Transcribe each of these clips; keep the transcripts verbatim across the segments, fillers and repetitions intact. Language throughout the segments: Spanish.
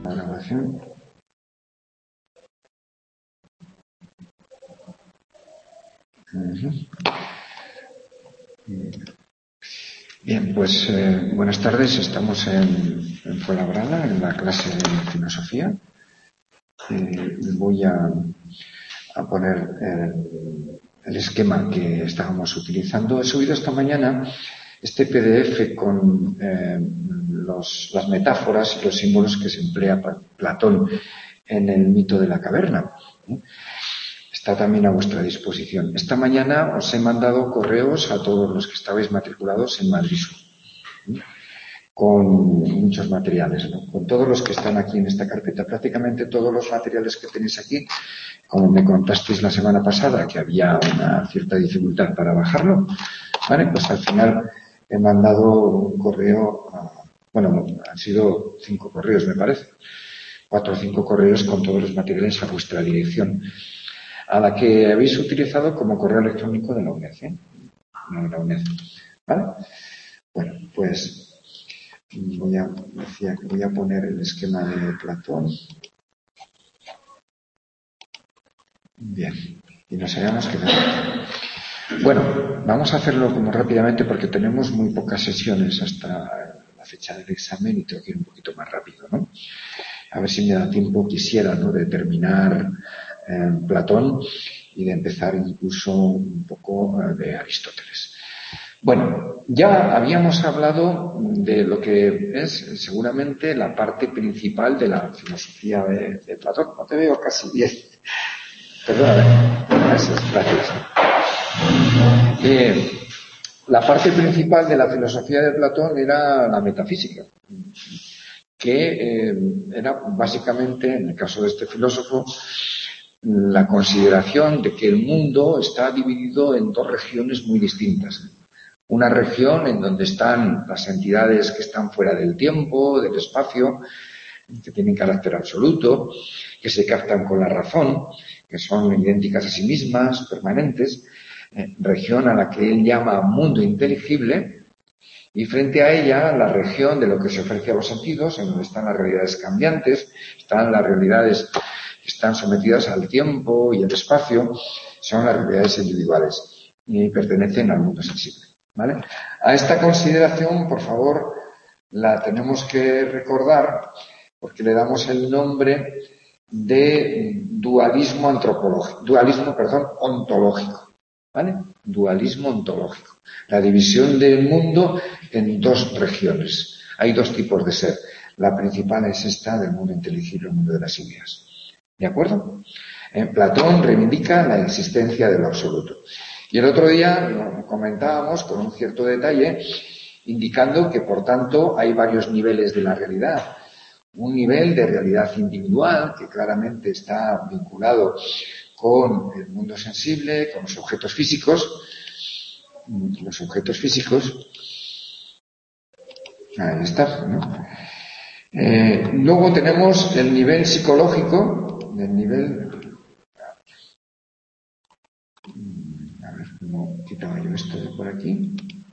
la grabación. Uh-huh. Bien, pues eh, buenas tardes. Estamos en, en Fuenlabrada, en la clase de filosofía. Eh, voy a, a poner el, el esquema que estábamos utilizando. He subido esta mañana este P D F con eh, los, las metáforas y los símbolos que se emplea Platón en el mito de la caverna. Está también a vuestra disposición. Esta mañana os he mandado correos a todos los que estabais matriculados en Madrid Sur, ¿sí? Con muchos materiales, ¿no? Con todos los que están aquí en esta carpeta. Prácticamente todos los materiales que tenéis aquí, como me contasteis la semana pasada, que había una cierta dificultad para bajarlo, ¿vale? Pues al final he mandado un correo, a, bueno, han sido cinco correos, me parece, cuatro o cinco correos con todos los materiales a vuestra dirección, a la que habéis utilizado como correo electrónico de la U N E D, ¿eh? No de la U N E D, ¿vale? Bueno, pues voy a, decía que voy a poner el esquema de Platón. Bien, y nos hayamos quedado aquí. Bueno, vamos a hacerlo como rápidamente porque tenemos muy pocas sesiones hasta la fecha del examen y tengo que ir un poquito más rápido, ¿no? A ver si me da tiempo, quisiera, ¿no?, de terminar eh, Platón y de empezar incluso un poco eh, de Aristóteles. Bueno, ya habíamos hablado de lo que es seguramente la parte principal de la filosofía de, de Platón. No te veo casi bien. Perdóname. Gracias, gracias. Eh, la parte principal de la filosofía de Platón era la metafísica, que eh, era básicamente, en el caso de este filósofo, la consideración de que el mundo está dividido en dos regiones muy distintas. Una región en donde están las entidades que están fuera del tiempo, del espacio, que tienen carácter absoluto, que se captan con la razón, que son idénticas a sí mismas, permanentes, eh, región a la que él llama mundo inteligible, y frente a ella la región de lo que se ofrece a los sentidos, en donde están las realidades cambiantes, están las realidades que están sometidas al tiempo y al espacio, son las realidades individuales y pertenecen al mundo sensible, ¿vale? A esta consideración, por favor, la tenemos que recordar porque le damos el nombre de dualismo antropológico, dualismo, perdón, ontológico, ¿vale? Dualismo ontológico. La división del mundo en dos regiones. Hay dos tipos de ser. La principal es esta del mundo inteligible, el mundo de las ideas. ¿De acuerdo? Eh, Platón reivindica la existencia de lo absoluto. Y el otro día lo comentábamos con un cierto detalle, indicando que, por tanto, hay varios niveles de la realidad. Un nivel de realidad individual, que claramente está vinculado con el mundo sensible, con los objetos físicos. Los objetos físicos. Ahí está, ¿no? Eh, luego tenemos el nivel psicológico, el nivel... A ver, ¿cómo quitaba yo esto de por aquí?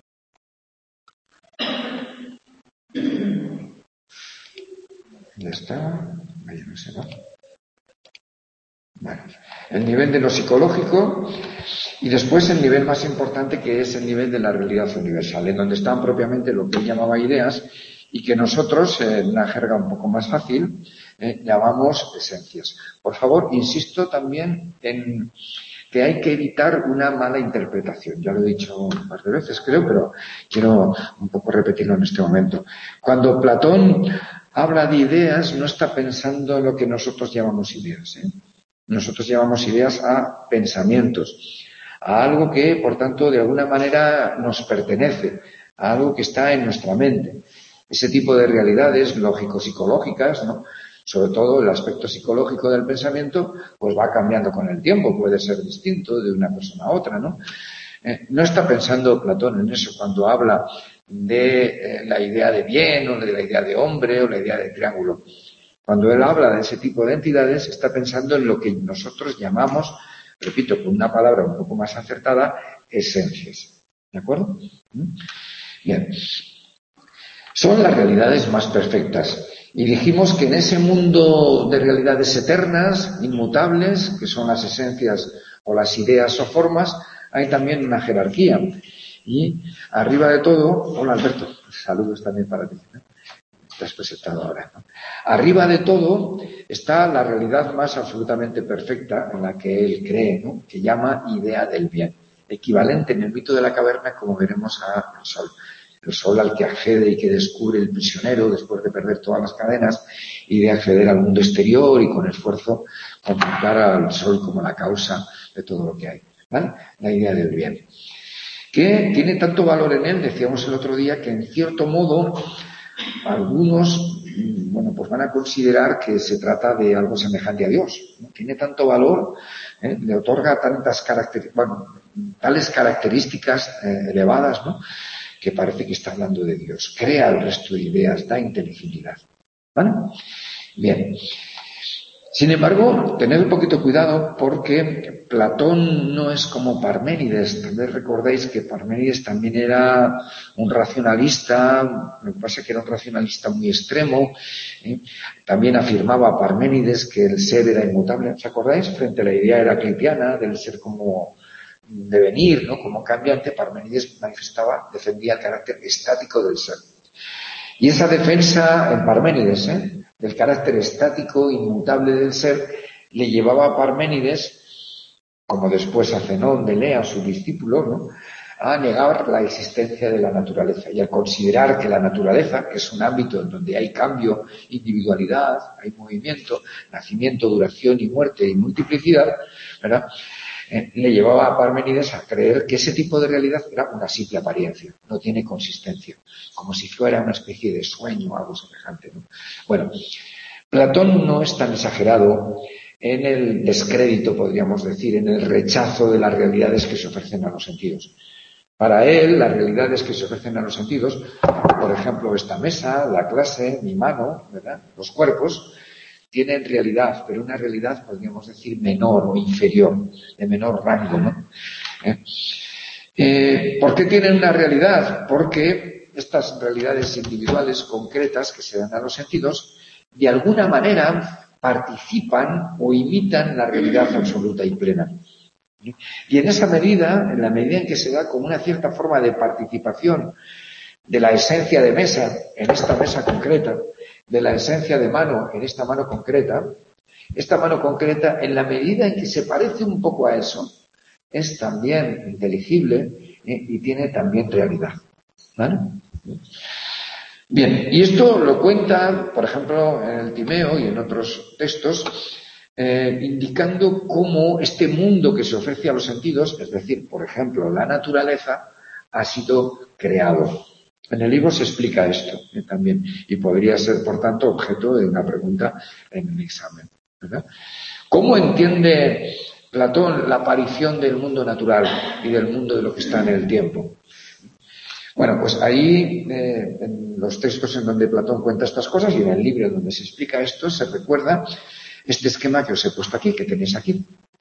Ya está. Vaya, no se va. Vale. El nivel de lo psicológico y después el nivel más importante, que es el nivel de la realidad universal, en donde están propiamente lo que él llamaba ideas y que nosotros, en una jerga un poco más fácil, eh, llamamos esencias. Por favor, insisto también en que hay que evitar una mala interpretación. Ya lo he dicho un par de veces, creo, pero quiero un poco repetirlo en este momento. Cuando Platón habla de ideas, no está pensando en lo que nosotros llamamos ideas, ¿eh? Nosotros llamamos ideas a pensamientos, a algo que, por tanto, de alguna manera nos pertenece, a algo que está en nuestra mente. Ese tipo de realidades lógico-psicológicas, ¿no?, sobre todo el aspecto psicológico del pensamiento, pues va cambiando con el tiempo, puede ser distinto de una persona a otra, ¿no? Eh, no está pensando Platón en eso cuando habla de eh, la idea de bien o de la idea de hombre o la idea de triángulo. Cuando él habla de ese tipo de entidades, está pensando en lo que nosotros llamamos, repito, con una palabra un poco más acertada, esencias. ¿De acuerdo? Bien. Son las realidades más perfectas Y dijimos que en ese mundo de realidades eternas, inmutables, que son las esencias o las ideas o formas, hay también una jerarquía. Y arriba de todo, hola Alberto, saludos también para ti, ¿eh? Estás presentado ahora, ¿no? Arriba de todo está la realidad más absolutamente perfecta en la que él cree, ¿no? Que llama idea del bien, equivalente en el mito de la caverna, como veremos, al sol. El sol al que accede y que descubre el prisionero después de perder todas las cadenas y de acceder al mundo exterior y con esfuerzo contemplar al sol como la causa de todo lo que hay, ¿vale? La idea del bien. Que tiene tanto valor en él, decíamos el otro día, que en cierto modo algunos, bueno, pues van a considerar que se trata de algo semejante a Dios, ¿no? Tiene tanto valor, ¿eh? Le otorga tantas características, bueno, tales características eh, elevadas, ¿no? Que parece que está hablando de Dios. Crea el resto de ideas, da inteligibilidad, ¿vale? Bien. Sin embargo, tened un poquito cuidado porque Platón no es como Parménides. Tal vez recordéis que Parménides también era un racionalista, lo que pasa es que era un racionalista muy extremo, ¿eh? También afirmaba Parménides que el ser era inmutable. ¿Os acordáis? Frente a la idea heraclitiana del ser como devenir, ¿no? Como cambiante, Parménides manifestaba, defendía el carácter estático del ser. Y esa defensa en Parménides, ¿eh? del carácter estático, inmutable del ser, le llevaba a Parménides, como después a Zenón de Elea, su discípulo, ¿no? a negar la existencia de la naturaleza y a considerar que la naturaleza, que es un ámbito en donde hay cambio, individualidad, hay movimiento, nacimiento, duración y muerte y multiplicidad, ¿verdad?, Eh, le llevaba a Parménides a creer que ese tipo de realidad era una simple apariencia, no tiene consistencia, como si fuera una especie de sueño o algo semejante, ¿no? Bueno, Platón no es tan exagerado en el descrédito, podríamos decir, en el rechazo de las realidades que se ofrecen a los sentidos. Para él, las realidades que se ofrecen a los sentidos, por ejemplo, esta mesa, la clase, mi mano, ¿verdad?, los cuerpos, tienen realidad, pero una realidad, podríamos decir, menor o inferior, de menor rango, ¿no? ¿Eh? Eh, ¿Por qué tienen una realidad? Porque estas realidades individuales, concretas, que se dan a los sentidos, de alguna manera participan o imitan la realidad absoluta y plena. Y en esa medida, en la medida en que se da como una cierta forma de participación de la esencia de mesa, en esta mesa concreta, de la esencia de mano en esta mano concreta, esta mano concreta, en la medida en que se parece un poco a eso, es también inteligible, ¿eh? y tiene también realidad, ¿vale? Bien, y esto lo cuenta, por ejemplo, en el Timeo y en otros textos, eh, indicando cómo este mundo que se ofrece a los sentidos, es decir, por ejemplo, la naturaleza, ha sido creado. En el libro se explica esto, ¿eh? también, y podría ser, por tanto, objeto de una pregunta en el examen, ¿verdad? ¿Cómo entiende Platón la aparición del mundo natural y del mundo de lo que está en el tiempo? Bueno, pues ahí, eh, en los textos en donde Platón cuenta estas cosas y en el libro donde se explica esto, se recuerda este esquema que os he puesto aquí, que tenéis aquí.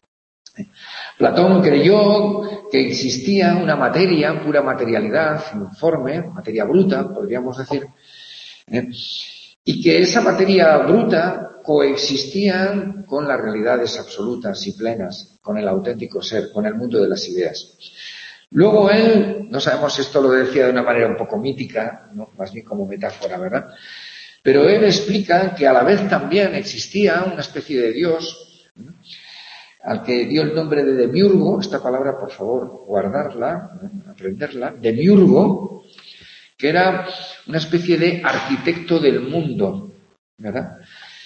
Platón creyó que existía una materia, pura materialidad, informe, materia bruta, podríamos decir, ¿eh? y que esa materia bruta coexistía con las realidades absolutas y plenas, con el auténtico ser, con el mundo de las ideas. Luego él, no sabemos si esto lo decía de una manera un poco mítica, ¿no?, más bien como metáfora, ¿verdad?, pero él explica que a la vez también existía una especie de Dios, ¿no?, al que dio el nombre de Demiurgo. Esta palabra, por favor, guardarla, ¿no?, aprenderla. Demiurgo, que era una especie de arquitecto del mundo, ¿verdad?,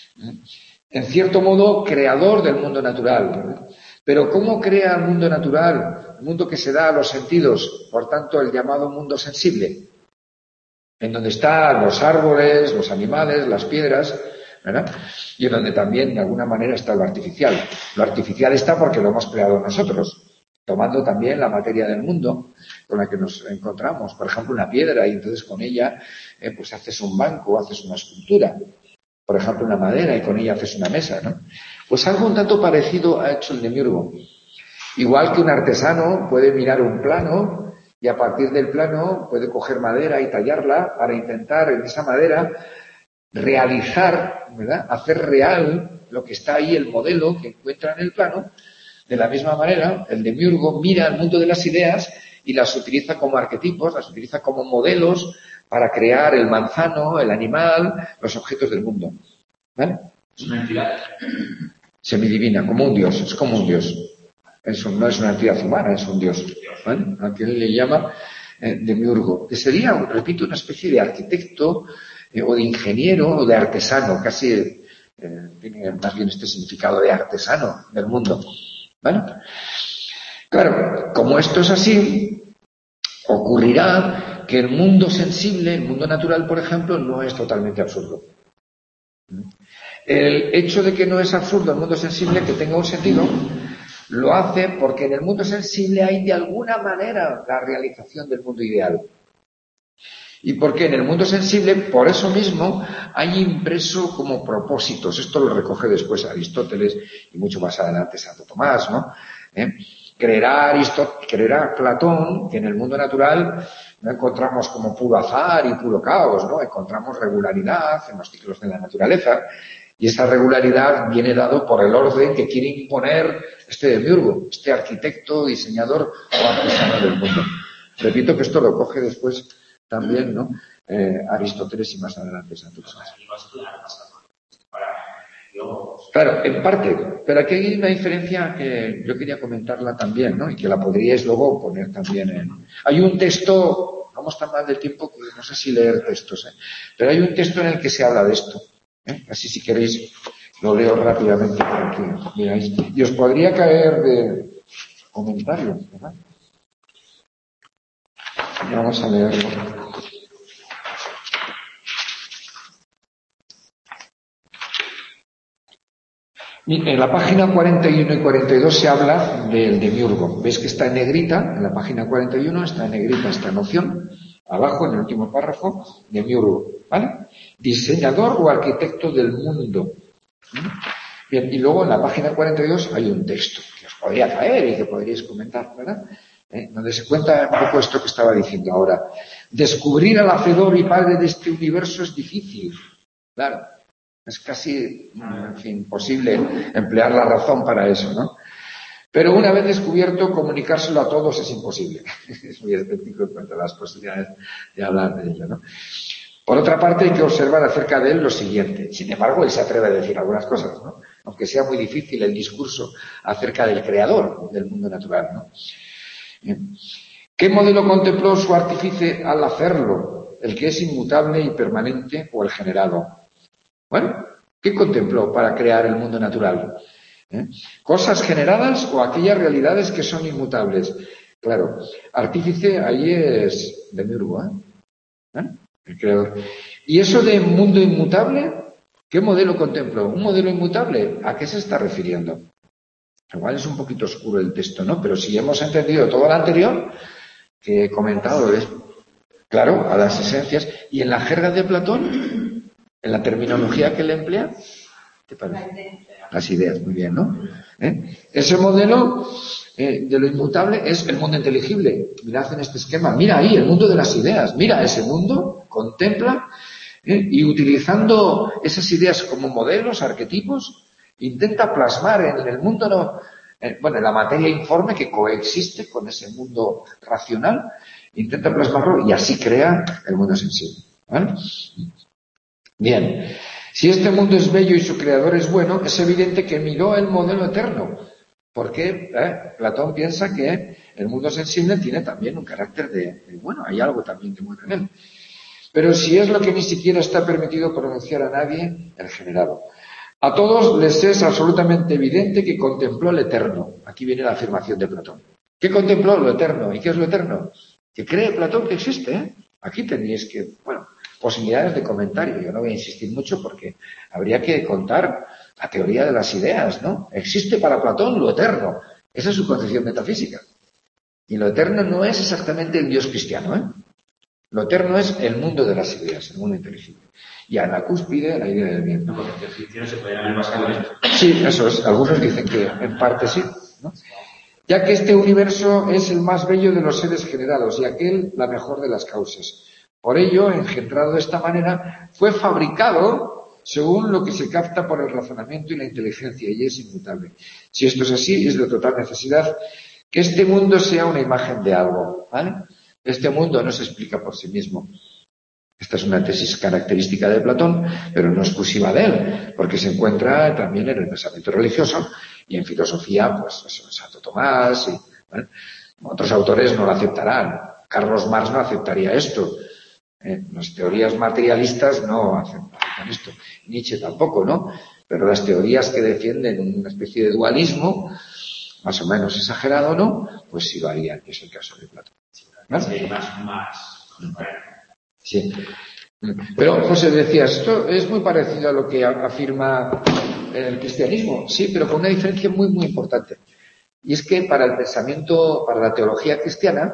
en cierto modo creador del mundo natural, ¿verdad? Pero ¿cómo crea el mundo natural? El mundo que se da a los sentidos, por tanto el llamado mundo sensible, en donde están los árboles, los animales, las piedras, ¿verdad?, y en donde también de alguna manera está lo artificial. Lo artificial está porque lo hemos creado nosotros, tomando también la materia del mundo con la que nos encontramos, por ejemplo una piedra, y entonces con ella eh, pues haces un banco, haces una escultura, por ejemplo una madera, y con ella haces una mesa, ¿no? Pues algo un tanto parecido ha hecho el Demiurgo. Igual que un artesano puede mirar un plano y a partir del plano puede coger madera y tallarla para intentar en esa madera realizar, ¿verdad? Hacer real lo que está ahí, el modelo que encuentra en el plano. De la misma manera, el demiurgo mira al mundo de las ideas y las utiliza como arquetipos, las utiliza como modelos para crear el manzano, el animal, los objetos del mundo. ¿Vale? Es una entidad semidivina, como un dios, es como un dios. Eso no es una entidad humana, es un dios. ¿Vale? A quien le llama eh, demiurgo, que sería, repito, una especie de arquitecto eh, o de ingeniero o de artesano, casi eh, tiene más bien este significado de artesano del mundo. ¿Vale? Claro, como esto es así, ocurrirá que el mundo sensible, el mundo natural, por ejemplo, no es totalmente absurdo. El hecho de que no es absurdo el mundo sensible, que tenga un sentido, lo hace porque en el mundo sensible hay de alguna manera la realización del mundo ideal. Y porque en el mundo sensible, por eso mismo, hay impreso como propósitos. Esto lo recoge después Aristóteles y mucho más adelante Santo Tomás, ¿no? ¿Eh? Creerá Aristóteles, creerá Platón que en el mundo natural no encontramos como puro azar y puro caos, ¿no? Encontramos regularidad en los ciclos de la naturaleza. Y esa regularidad viene dado por el orden que quiere imponer este demiurgo, este arquitecto, diseñador o artesano del mundo. Repito que esto lo coge después también, ¿no? Eh, Aristóteles y más adelante Santo Tomás. Claro, en parte, pero aquí hay una diferencia que yo quería comentarla también, ¿no? Y que la podríais luego poner también en... Hay un texto, vamos tan mal del tiempo que no sé si leer textos, ¿eh? Pero hay un texto en el que se habla de esto. ¿Eh? Así si queréis lo leo rápidamente para que miráis. Y os podría caer de comentarios, ¿verdad? Vamos a leerlo. En la página cuarenta y uno y cuarenta y dos se habla del demiurgo. ¿Ves que está en negrita? En la página cuarenta y uno está en negrita esta noción. Abajo, en el último párrafo, demiurgo, ¿vale? Diseñador o arquitecto del mundo. Bien, y luego en la página cuarenta y dos hay un texto que os podría caer y que podríais comentar, ¿verdad? ¿Eh? Donde se cuenta un poco esto que estaba diciendo ahora. Descubrir al hacedor y padre de este universo es difícil. Claro, es casi, en fin, imposible emplear la razón para eso, ¿no? Pero una vez descubierto, comunicárselo a todos es imposible. Es muy escéptico en cuanto a las posibilidades de hablar de ello, ¿no? Por otra parte, hay que observar acerca de él lo siguiente. Sin embargo, él se atreve a decir algunas cosas, ¿no? Aunque sea muy difícil el discurso acerca del creador del mundo natural, ¿no? Bien. ¿Qué modelo contempló su artífice al hacerlo? ¿El que es inmutable y permanente o el generado? Bueno, ¿qué contempló para crear el mundo natural? ¿Eh? ¿Cosas generadas o aquellas realidades que son inmutables? Claro, artífice ahí es demiurgo, ¿eh? ¿Eh? El creador. ¿Y eso de mundo inmutable? ¿Qué modelo contempló? ¿Un modelo inmutable? ¿A qué se está refiriendo? Igual es un poquito oscuro el texto, ¿no? Pero si hemos entendido todo lo anterior que he comentado, es, claro, a las esencias. ¿Y en la jerga de Platón? ¿En la terminología que él emplea? ¿Qué parece? Las ideas, muy bien, ¿no? ¿Eh? Ese modelo eh, de lo inmutable es el mundo inteligible. Mirad en este esquema, mira ahí el mundo de las ideas, mira ese mundo, contempla ¿eh? Y utilizando esas ideas como modelos, arquetipos, intenta plasmar en el mundo, no, eh, bueno, en la materia informe que coexiste con ese mundo racional, intenta plasmarlo y así crea el mundo sensible, ¿vale? Bien. Si este mundo es bello y su creador es bueno, es evidente que miró el modelo eterno. Porque eh, Platón piensa que el mundo sensible tiene también un carácter de, de bueno, hay algo también de bueno en él. Pero si es lo que ni siquiera está permitido pronunciar a nadie, el generado. A todos les es absolutamente evidente que contempló el eterno. Aquí viene la afirmación de Platón. ¿Qué contempló? Lo eterno. ¿Y qué es lo eterno? Que cree Platón que existe, ¿eh? Aquí tenéis que, bueno, posibilidades de comentario. Yo no voy a insistir mucho porque habría que contar la teoría de las ideas, ¿no? Existe para Platón lo eterno. Esa es su concepción metafísica. Y lo eterno no es exactamente el Dios cristiano, ¿eh? Lo eterno es el mundo de las ideas, el mundo inteligible. Y a la cúspide la idea del bien. No, porque el cristiano se podría haber basado en esto. Sí, eso es. Algunos dicen que en parte sí, ¿no? Ya que este universo es el más bello de los seres generados y aquel la mejor de las causas. Por ello, engendrado de esta manera, fue fabricado según lo que se capta por el razonamiento y la inteligencia, y es inmutable. Si esto es así, es de total necesidad que este mundo sea una imagen de algo, ¿vale? Este mundo no se explica por sí mismo. Esta es una tesis característica de Platón, pero no exclusiva de él, porque se encuentra también en el pensamiento religioso y en filosofía, pues, eso, Santo Tomás y, ¿vale? Otros autores no lo aceptarán. Carlos Marx no aceptaría esto. Eh, las teorías materialistas no aceptan esto. Nietzsche tampoco, ¿no? Pero las teorías que defienden una especie de dualismo, más o menos exagerado, ¿no? Pues sí lo harían, que es el caso de Platón. ¿No? Sí, más, más. Sí. Pero, José, decías, esto es muy parecido a lo que afirma el cristianismo. Sí, pero con una diferencia muy, muy importante. Y es que para el pensamiento, para la teología cristiana,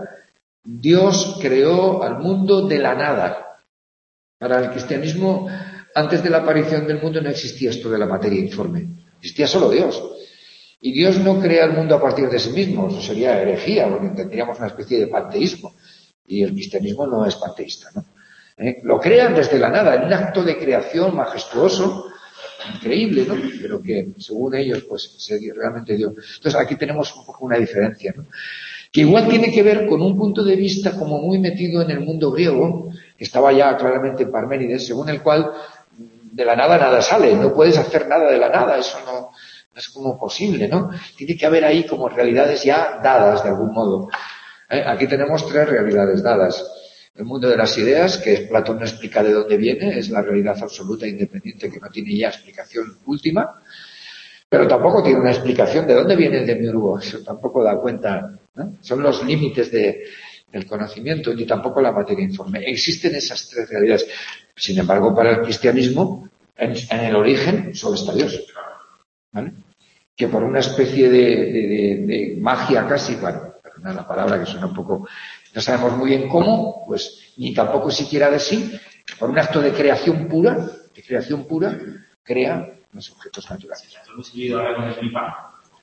Dios creó al mundo de la nada. Para el cristianismo, antes de la aparición del mundo no existía esto de la materia informe. Existía solo Dios. Y Dios no crea el mundo a partir de sí mismo. Eso sería herejía, porque tendríamos una especie de panteísmo. Y el cristianismo no es panteísta, ¿no? ¿Eh? Lo crean desde la nada, en un acto de creación majestuoso, increíble, ¿no? Pero que, según ellos, pues, se realmente dio. Entonces, aquí tenemos un poco una diferencia, ¿no? Que igual tiene que ver con un punto de vista como muy metido en el mundo griego, que estaba ya claramente en Parménides, según el cual de la nada nada sale, no puedes hacer nada de la nada, eso no, no es como posible, ¿no? Tiene que haber ahí como realidades ya dadas de algún modo. ¿Eh? Aquí tenemos tres realidades dadas. El mundo de las ideas, que Platón no explica de dónde viene, es la realidad absoluta e independiente que no tiene ya explicación última, pero tampoco tiene una explicación de dónde viene el demiurgo, eso tampoco da cuenta, ¿no? Son los límites de, del conocimiento, ni tampoco la materia informe. Existen esas tres realidades. Sin embargo, para el cristianismo, en, en el origen solo está Dios, ¿vale? Que por una especie de, de, de, de magia casi, bueno, perdona la palabra que suena un poco, no sabemos muy bien cómo, pues ni tampoco siquiera de sí, por un acto de creación pura, de creación pura, crea los objetos naturales. ¿Hemos seguido ahora con el Flipa?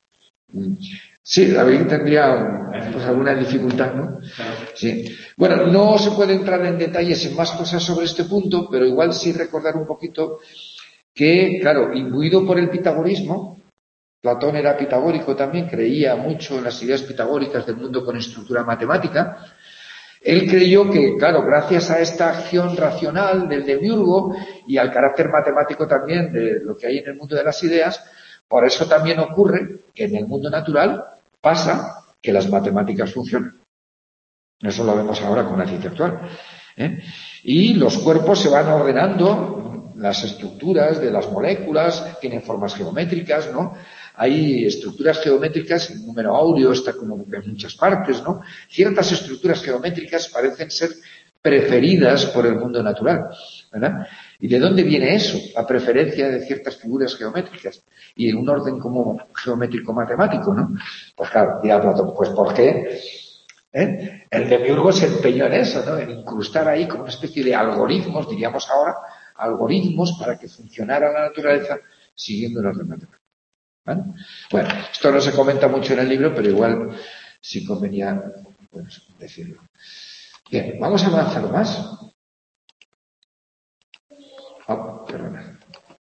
Sí, David tendría pues, alguna dificultad, ¿no? Sí. Bueno, no se puede entrar en detalles en más cosas sobre este punto, pero igual sí recordar un poquito que, claro, imbuido por el pitagorismo, Platón era pitagórico también, creía mucho en las ideas pitagóricas del mundo con estructura matemática. Él creyó que, claro, gracias a esta acción racional del demiurgo y al carácter matemático también de lo que hay en el mundo de las ideas, por eso también ocurre que en el mundo natural pasa que las matemáticas funcionan. Eso lo vemos ahora con la ciencia actual, ¿eh? Y los cuerpos se van ordenando, las estructuras de las moléculas tienen formas geométricas, ¿no? Hay estructuras geométricas, el número áureo está como en muchas partes, ¿no? Ciertas estructuras geométricas parecen ser preferidas por el mundo natural, ¿verdad? ¿Y de dónde viene eso? La preferencia de ciertas figuras geométricas y en un orden como geométrico matemático, ¿no? Pues claro, dirá Platón, pues ¿por qué? ¿Eh? El demiurgo se empeñó en eso, ¿no? En incrustar ahí como una especie de algoritmos, diríamos ahora, algoritmos para que funcionara la naturaleza siguiendo el orden matemático. ¿Vale? Bueno, esto no se comenta mucho en el libro, pero igual sí convenía, bueno, decirlo. Bien, vamos a avanzar más. Oh, perdona.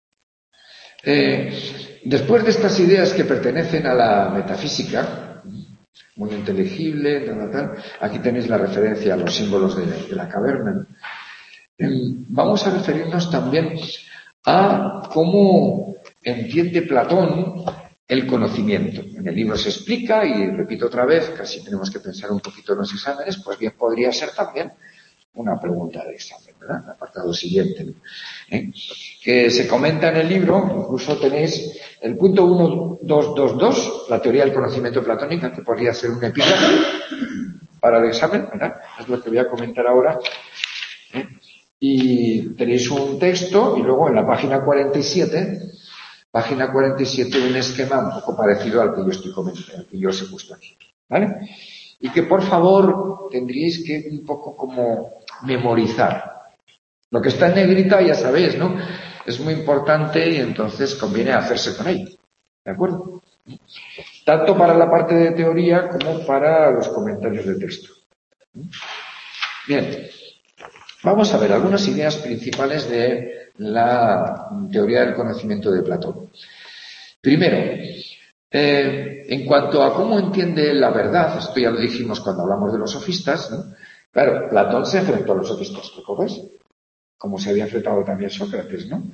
Eh, después de estas ideas que pertenecen a la metafísica, muy inteligible, tal, tal, aquí tenéis la referencia a los símbolos de, de la caverna. Eh, vamos a referirnos también a cómo entiende Platón el conocimiento. En el libro se explica, y repito otra vez, casi tenemos que pensar un poquito en los exámenes, pues bien podría ser también una pregunta de examen, ¿verdad? El apartado siguiente, ¿eh? Que se comenta en el libro, incluso tenéis el punto uno dos dos dos, la teoría del conocimiento platónica, que podría ser un epígrafe para el examen, ¿verdad? Es lo que voy a comentar ahora, ¿eh? Y tenéis un texto, y luego en la página cuarenta y siete, página cuarenta y siete, un esquema un poco parecido al que yo estoy comentando, al que yo os he puesto aquí, ¿vale? Y que por favor tendríais que un poco como memorizar. Lo que está en negrita ya sabéis, ¿no? Es muy importante y entonces conviene hacerse con ello. ¿De acuerdo? Tanto para la parte de teoría como para los comentarios de texto. Bien. Vamos a ver algunas ideas principales de la teoría del conocimiento de Platón. Primero, eh, en cuanto a cómo entiende la verdad, esto ya lo dijimos cuando hablamos de los sofistas, ¿no? Claro, Platón se enfrentó a los sofistas, ¿recuerdas? Como se había enfrentado también Sócrates, ¿no?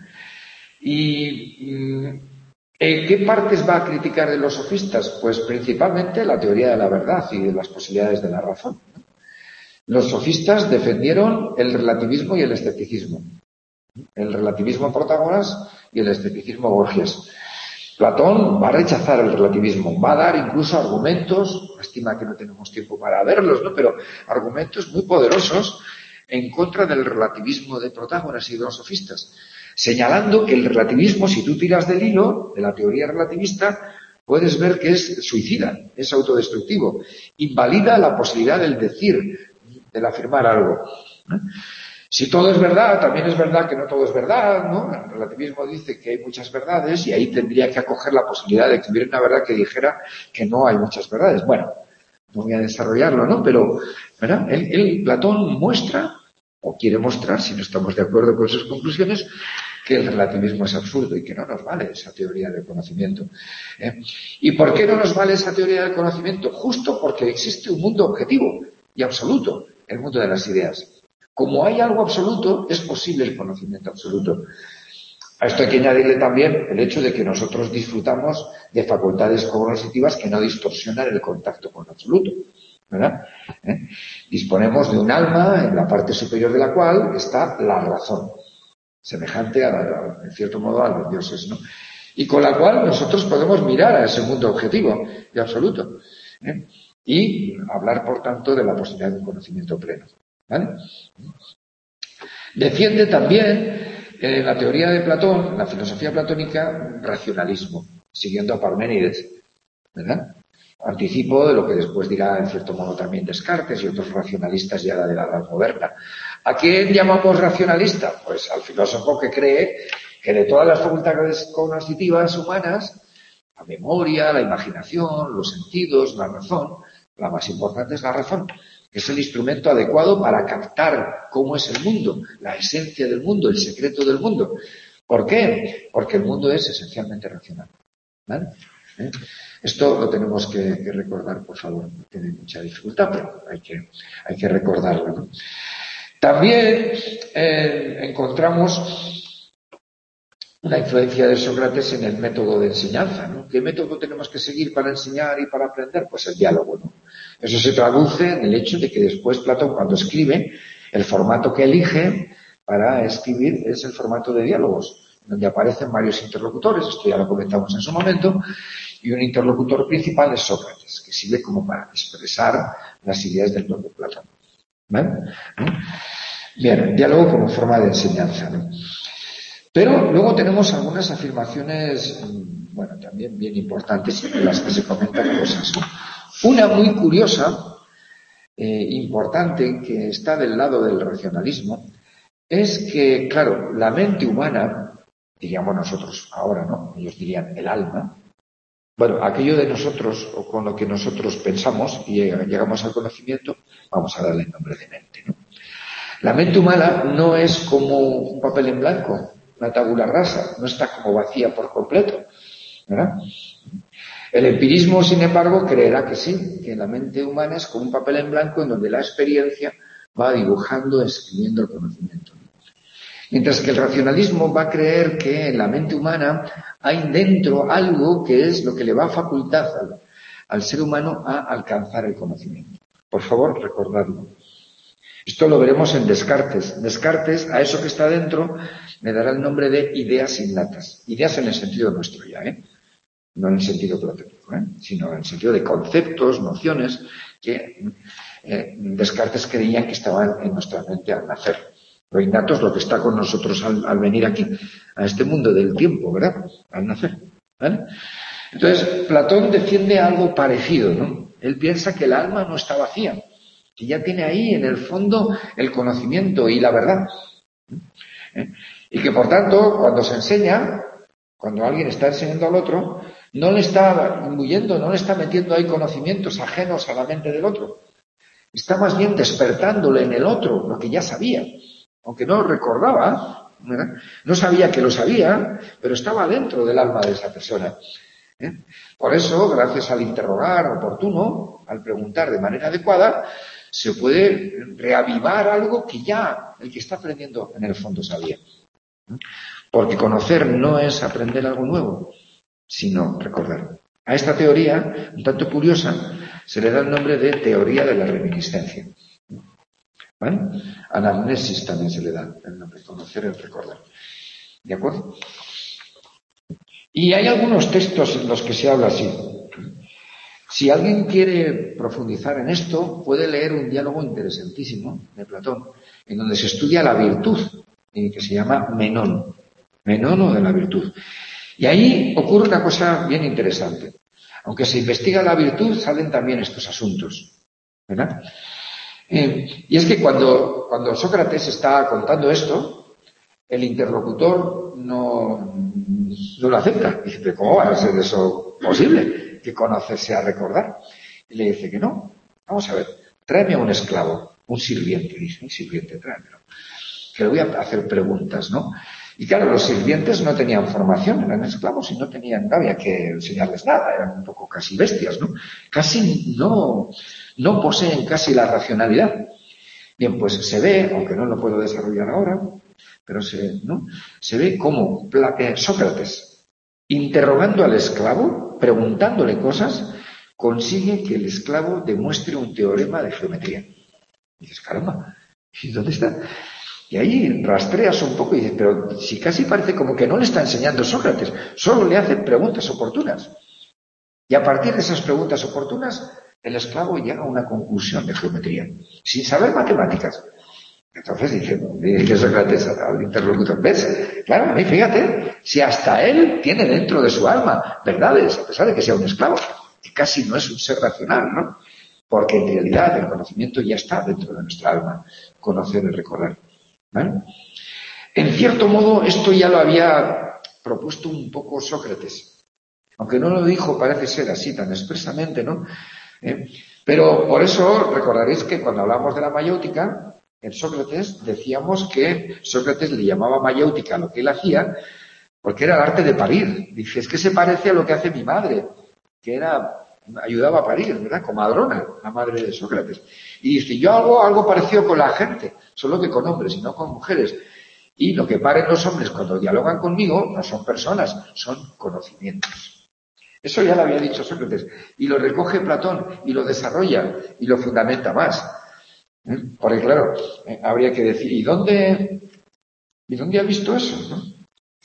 Y ¿en qué partes va a criticar de los sofistas? Pues principalmente la teoría de la verdad y de las posibilidades de la razón. Los sofistas defendieron el relativismo y el escepticismo. El relativismo Protágoras y el escepticismo Gorgias. Platón va a rechazar el relativismo, va a dar incluso argumentos, lástima que no tenemos tiempo para verlos, ¿no? Pero argumentos muy poderosos en contra del relativismo de Protágoras y de los sofistas, señalando que el relativismo, si tú tiras del hilo de la teoría relativista, puedes ver que es suicida, es autodestructivo, invalida la posibilidad del decir, del afirmar algo, ¿no? Si todo es verdad, también es verdad que no todo es verdad, ¿no? El relativismo dice que hay muchas verdades y ahí tendría que acoger la posibilidad de que hubiera una verdad que dijera que no hay muchas verdades. Bueno, no voy a desarrollarlo, ¿no? Pero, ¿verdad? Él, él, Platón muestra, o quiere mostrar, si no estamos de acuerdo con sus conclusiones, que el relativismo es absurdo y que no nos vale esa teoría del conocimiento. ¿Eh? ¿Y por qué no nos vale esa teoría del conocimiento? Justo porque existe un mundo objetivo y absoluto, el mundo de las ideas. Como hay algo absoluto, es posible el conocimiento absoluto. A esto hay que añadirle también el hecho de que nosotros disfrutamos de facultades cognitivas que no distorsionan el contacto con lo absoluto, ¿verdad? ¿Eh? Disponemos de un alma en la parte superior de la cual está la razón, semejante a, a, en cierto modo a los dioses, ¿no? Y con la cual nosotros podemos mirar a ese mundo objetivo y absoluto, ¿eh? Y hablar, por tanto, de la posibilidad de un conocimiento pleno. ¿Vale? Defiende también eh, la teoría de Platón, la filosofía platónica, racionalismo, siguiendo a Parménides, ¿verdad? Anticipo de lo que después dirá en cierto modo también Descartes y otros racionalistas ya de la edad moderna. ¿A quién llamamos racionalista? Pues al filósofo que cree que de todas las facultades cognitivas humanas, la memoria, la imaginación, los sentidos, la razón, la más importante es la razón. Es el instrumento adecuado para captar cómo es el mundo, la esencia del mundo, el secreto del mundo. ¿Por qué? Porque el mundo es esencialmente racional. ¿Vale? ¿Eh? Esto lo tenemos que, que recordar, por favor. No tiene mucha dificultad, pero hay que, hay que recordarlo, ¿no? También eh, encontramos una influencia de Sócrates en el método de enseñanza, ¿no? ¿Qué método tenemos que seguir para enseñar y para aprender? Pues el diálogo, ¿no? Eso se traduce en el hecho de que después Platón, cuando escribe, el formato que elige para escribir es el formato de diálogos, donde aparecen varios interlocutores, esto ya lo comentamos en su momento, y un interlocutor principal es Sócrates, que sirve como para expresar las ideas del propio Platón. ¿Vale? Bien, diálogo como forma de enseñanza, ¿no? Pero luego tenemos algunas afirmaciones, bueno, también bien importantes, en las que se comentan cosas, ¿no? Una muy curiosa, eh, importante, que está del lado del racionalismo, es que, claro, la mente humana, diríamos nosotros ahora, ¿no? Ellos dirían el alma. Bueno, aquello de nosotros, o con lo que nosotros pensamos y llegamos al conocimiento, vamos a darle el nombre de mente, ¿no? La mente humana no es como un papel en blanco, una tabula rasa, no está como vacía por completo, ¿verdad? El empirismo, sin embargo, creerá que sí, que la mente humana es como un papel en blanco en donde la experiencia va dibujando, escribiendo el conocimiento. Mientras que el racionalismo va a creer que en la mente humana hay dentro algo que es lo que le va a facultar al, al ser humano a alcanzar el conocimiento. Por favor, recordadlo. Esto lo veremos en Descartes. Descartes, a eso que está dentro, le dará el nombre de ideas innatas. Ideas en el sentido nuestro ya, ¿eh? No en el sentido platónico, ¿eh? Sino en el sentido de conceptos, nociones, que eh, Descartes creía que estaban en nuestra mente al nacer. Lo innato es lo que está con nosotros al, al venir aquí, a este mundo del tiempo, ¿verdad? Al nacer, ¿vale? Entonces, Platón defiende algo parecido, ¿no? Él piensa que el alma no está vacía, que ya tiene ahí en el fondo el conocimiento y la verdad. ¿Eh? Y que, por tanto, cuando se enseña, cuando alguien está enseñando al otro, no le está imbuyendo, no le está metiendo ahí conocimientos ajenos a la mente del otro. Está más bien despertándole en el otro lo que ya sabía. aunque no recordaba, ¿verdad? No sabía que lo sabía, pero estaba dentro del alma de esa persona. ¿eh? Por eso, gracias al interrogar oportuno, al preguntar de manera adecuada, se puede reavivar algo que ya el que está aprendiendo en el fondo sabía. Porque conocer no es aprender algo nuevo, sino recordar. A esta teoría, un tanto curiosa, se le da el nombre de teoría de la reminiscencia. ¿Vale? Anamnesis también se le da el nombre, conocer el recordar. ¿De acuerdo? Y hay algunos textos en los que se habla así. Si alguien quiere profundizar en esto, puede leer un diálogo interesantísimo de Platón, en donde se estudia la virtud, que se llama Menón. Menón o de la virtud. Y ahí ocurre una cosa bien interesante. Aunque se investiga la virtud, salen también estos asuntos. ¿Verdad? Eh, y es que cuando, cuando Sócrates está contando esto, el interlocutor no, no lo acepta. Dice, ¿pero cómo va a ser eso posible? Que conocerse a recordar. Y le dice que no. Vamos a ver, tráeme a un esclavo, un sirviente. Dice, un sirviente, tráemelo. Que le voy a hacer preguntas, ¿no? Y claro, los sirvientes no tenían formación, eran esclavos y no tenían, no había que enseñarles nada, eran un poco casi bestias, ¿no? Casi no, no poseen casi la racionalidad. Bien, pues se ve, aunque no lo puedo desarrollar ahora, pero se, ¿no? Se ve cómo Sócrates, interrogando al esclavo, preguntándole cosas, consigue que el esclavo demuestre un teorema de geometría. Y dices, caramba, ¿y dónde está? Y ahí rastreas un poco y dices, pero si casi parece como que no le está enseñando Sócrates, solo le hace preguntas oportunas. Y a partir de esas preguntas oportunas, el esclavo llega a una conclusión de geometría, sin saber matemáticas. Entonces dice, dice Sócrates al interlocutor, ¿ves? Claro, a mí fíjate, si hasta él tiene dentro de su alma verdades, a pesar de que sea un esclavo, que casi no es un ser racional, ¿no? Porque en realidad el conocimiento ya está dentro de nuestra alma, conocer y recordar. ¿Vale? En cierto modo, esto ya lo había propuesto un poco Sócrates, aunque no lo dijo, parece ser así tan expresamente, ¿no? ¿Eh? Pero por eso recordaréis que cuando hablamos de la mayéutica, en Sócrates decíamos que Sócrates le llamaba mayéutica a lo que él hacía, porque era el arte de parir. Dice, es que se parece a lo que hace mi madre, que era ayudaba a parir, ¿verdad? Comadrona, la madre de Sócrates. Y dice, yo hago algo parecido con la gente, solo que con hombres y no con mujeres. Y lo que paren los hombres cuando dialogan conmigo no son personas, son conocimientos. Eso ya lo había dicho Sócrates. Y lo recoge Platón y lo desarrolla y lo fundamenta más. ¿Eh? Porque claro, eh, habría que decir, ¿y dónde, ¿y dónde ha visto eso? ¿No?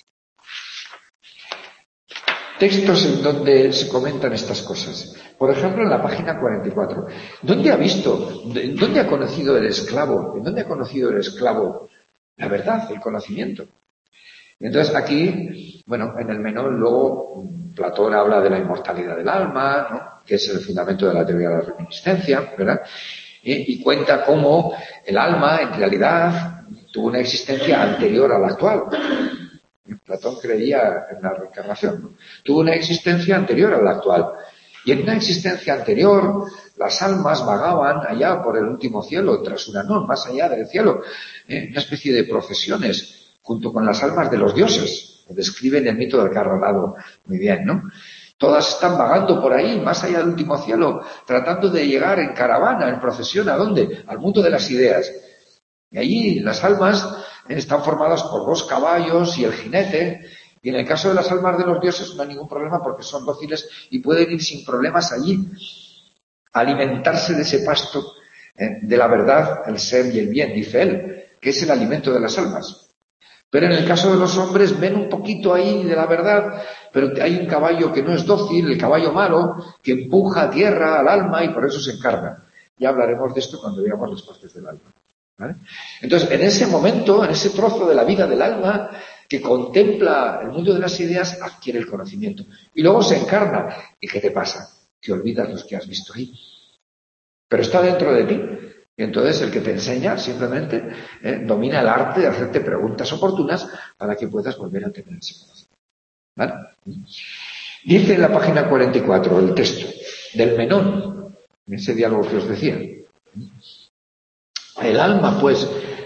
Textos en donde se comentan estas cosas. Por ejemplo, en la página cuarenta y cuatro. ¿Dónde ha visto, dónde ha conocido el esclavo? ¿En dónde ha conocido el esclavo la verdad, el conocimiento? Entonces aquí, bueno, en el Menón luego Platón habla de la inmortalidad del alma, ¿no? Que es el fundamento de la teoría de la reminiscencia, ¿verdad? Y, y cuenta cómo el alma, en realidad, tuvo una existencia anterior a la actual. Platón creía en la reencarnación, ¿no? Tuvo una existencia anterior a la actual. Y en una existencia anterior, las almas vagaban allá por el último cielo, tras Uranón, más allá del cielo, ¿eh? Una especie de procesiones, junto con las almas de los dioses. Lo describe en el mito del carro alado muy bien, ¿no? Todas están vagando por ahí, más allá del último cielo, tratando de llegar en caravana, en procesión, ¿a dónde? Al mundo de las ideas. Y allí las almas están formadas por dos caballos y el jinete, y en el caso de las almas de los dioses no hay ningún problema porque son dóciles y pueden ir sin problemas allí, a alimentarse de ese pasto eh, de la verdad, el ser y el bien, dice él, que es el alimento de las almas. Pero en el caso de los hombres ven un poquito ahí de la verdad, pero hay un caballo que no es dócil, el caballo malo, que empuja a tierra al alma y por eso se encarna. Ya hablaremos de esto cuando veamos las partes del alma. ¿Vale? Entonces, en ese momento, en ese trozo de la vida del alma que contempla el mundo de las ideas, adquiere el conocimiento. Y luego se encarna. ¿Y qué te pasa? Que olvidas los que has visto ahí. Pero está dentro de ti. Y entonces el que te enseña simplemente eh, domina el arte de hacerte preguntas oportunas para que puedas volver a tener ese conocimiento. ¿Vale? Dice en la página cuarenta y cuatro el texto del Menón, en ese diálogo que os decía. El alma, pues,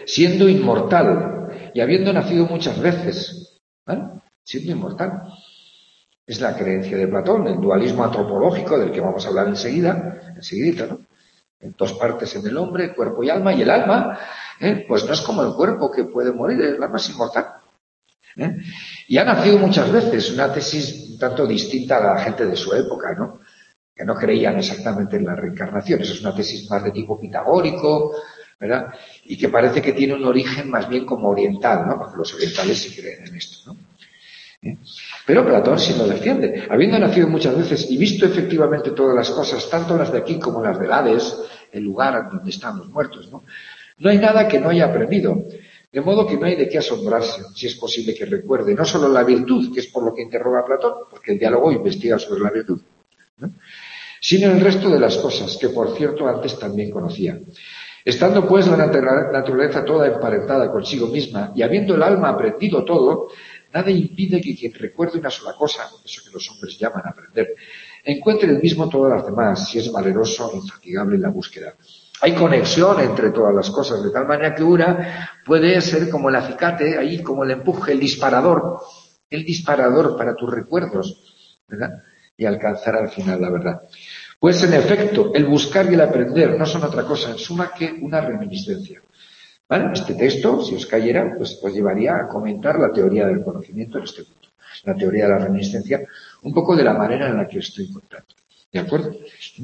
siendo inmortal y habiendo nacido muchas veces, ¿vale? Siendo inmortal. Es la creencia de Platón, el dualismo antropológico del que vamos a hablar enseguida, enseguidita, ¿no? En dos partes en el hombre, cuerpo y alma, y el alma, ¿eh? Pues no es como el cuerpo que puede morir, el alma es inmortal. ¿eh? Y ha nacido muchas veces, una tesis un tanto distinta a la gente de su época, ¿no? Que no creían exactamente en la reencarnación. Esa es una tesis más de tipo pitagórico, ¿verdad? Y que parece que tiene un origen más bien como oriental, ¿no? Porque los orientales sí creen en esto, ¿no? ¿Eh? Pero Platón sí lo defiende. Habiendo nacido muchas veces y visto efectivamente todas las cosas, tanto las de aquí como las del Hades, el lugar donde están los muertos, ¿no? No hay nada que no haya aprendido. De modo que no hay de qué asombrarse, si es posible que recuerde, no solo la virtud, que es por lo que interroga Platón, porque el diálogo investiga sobre la virtud, ¿no? Sino el resto de las cosas, que por cierto antes también conocía. Estando pues la naturaleza toda emparentada consigo misma y habiendo el alma aprendido todo, nada impide que quien recuerde una sola cosa, eso que los hombres llaman aprender, encuentre el mismo todas las demás, si es valeroso e infatigable en la búsqueda. Hay conexión entre todas las cosas, de tal manera que una puede ser como el acicate, ahí como el empuje, el disparador, el disparador para tus recuerdos, ¿verdad? Y alcanzar al final la verdad. Pues en efecto, el buscar y el aprender no son otra cosa en suma que una reminiscencia. ¿Vale? Este texto, si os cayera, pues os llevaría a comentar la teoría del conocimiento en este punto, la teoría de la reminiscencia, un poco de la manera en la que estoy contando. ¿De acuerdo?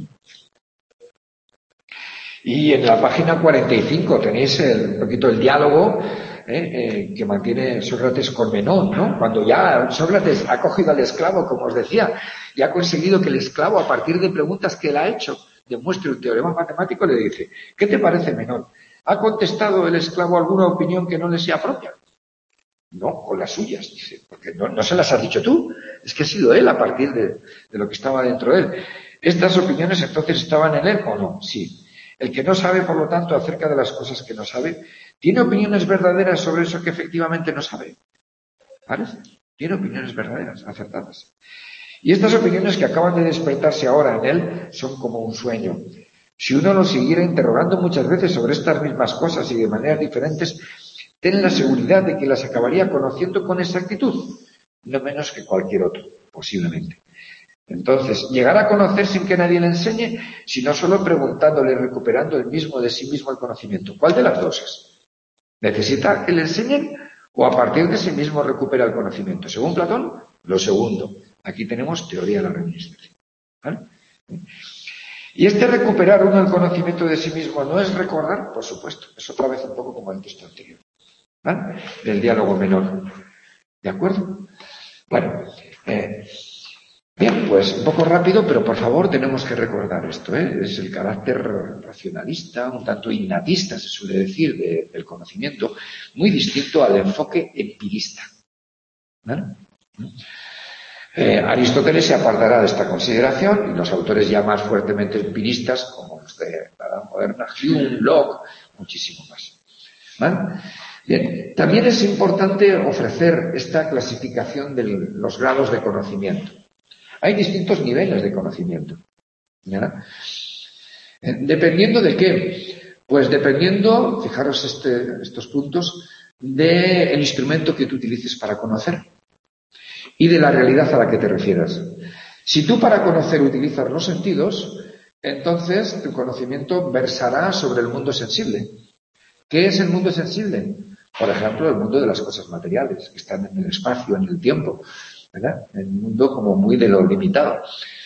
Y en la página cuarenta y cinco tenéis el, un poquito el diálogo eh, eh, que mantiene Sócrates con Menón, ¿no? Cuando ya Sócrates ha cogido al esclavo, como os decía, y ha conseguido que el esclavo, a partir de preguntas que él ha hecho, demuestre un teorema matemático, le dice, ¿qué te parece, Menón? ¿Ha contestado el esclavo alguna opinión que no le sea propia? No, con las suyas, dice, porque no, no se las has dicho tú, es que ha sido él a partir de, de lo que estaba dentro de él. ¿Estas opiniones entonces estaban en él o no? Sí. El que no sabe, por lo tanto, acerca de las cosas que no sabe, ¿tiene opiniones verdaderas sobre eso que efectivamente no sabe? ¿Parece? Tiene opiniones verdaderas, acertadas. Y estas opiniones que acaban de despertarse ahora en él son como un sueño. Si uno lo siguiera interrogando muchas veces sobre estas mismas cosas y de maneras diferentes, ten la seguridad de que las acabaría conociendo con exactitud, no menos que cualquier otro, posiblemente. Entonces, llegar a conocer sin que nadie le enseñe, sino solo preguntándole, recuperando el mismo de sí mismo el conocimiento. ¿Cuál de las dos es? ¿Necesita que le enseñen o a partir de sí mismo recupera el conocimiento? Según Platón, lo segundo. Aquí tenemos teoría de la reminiscencia. ¿Vale? Y este recuperar uno el conocimiento de sí mismo no es recordar, por supuesto. Es otra vez un poco como el texto anterior, ¿vale? Del diálogo menor. ¿De acuerdo? Bueno, eh, bien, pues un poco rápido, pero por favor tenemos que recordar esto, ¿eh? Es el carácter racionalista, un tanto innatista, se suele decir, de, del conocimiento, muy distinto al enfoque empirista. ¿Vale? Eh, Aristóteles se apartará de esta consideración y los autores ya más fuertemente empiristas, como los de la Edad Moderna, Hume, Locke, muchísimo más. ¿Vale? Bien, también es importante ofrecer esta clasificación de los grados de conocimiento. Hay distintos niveles de conocimiento. ¿Ya? ¿Dependiendo de qué? Pues dependiendo, fijaros este, estos puntos, del instrumento que tú utilices para conocer y de la realidad a la que te refieras. Si tú para conocer utilizas los sentidos, entonces tu conocimiento versará sobre el mundo sensible. ¿Qué es el mundo sensible? Por ejemplo, el mundo de las cosas materiales, que están en el espacio, en el tiempo, ¿verdad? El mundo como muy de lo limitado.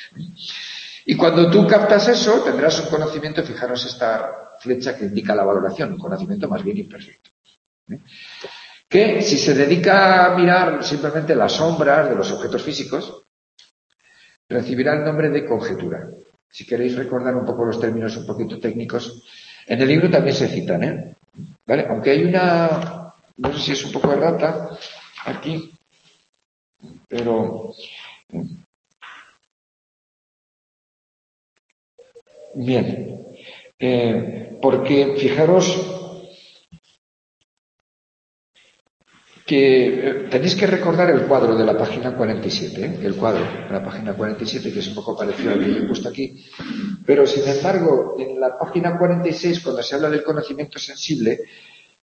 Y cuando tú captas eso, tendrás un conocimiento, fijaros esta flecha que indica la valoración, un conocimiento más bien imperfecto. ¿Eh? Que si se dedica a mirar simplemente las sombras de los objetos físicos, recibirá el nombre de conjetura. Si queréis recordar un poco los términos un poquito técnicos, en el libro también se citan, ¿eh? ¿Vale? Aunque hay una, no sé si es un poco errata aquí, pero bien, eh, porque fijaros que eh, tenéis que recordar el cuadro de la página cuarenta y siete, ¿eh? El cuadro de la página cuarenta y siete, que es un poco parecido al que yo he puesto aquí, pero sin embargo, en la página cuarenta y seis, cuando se habla del conocimiento sensible,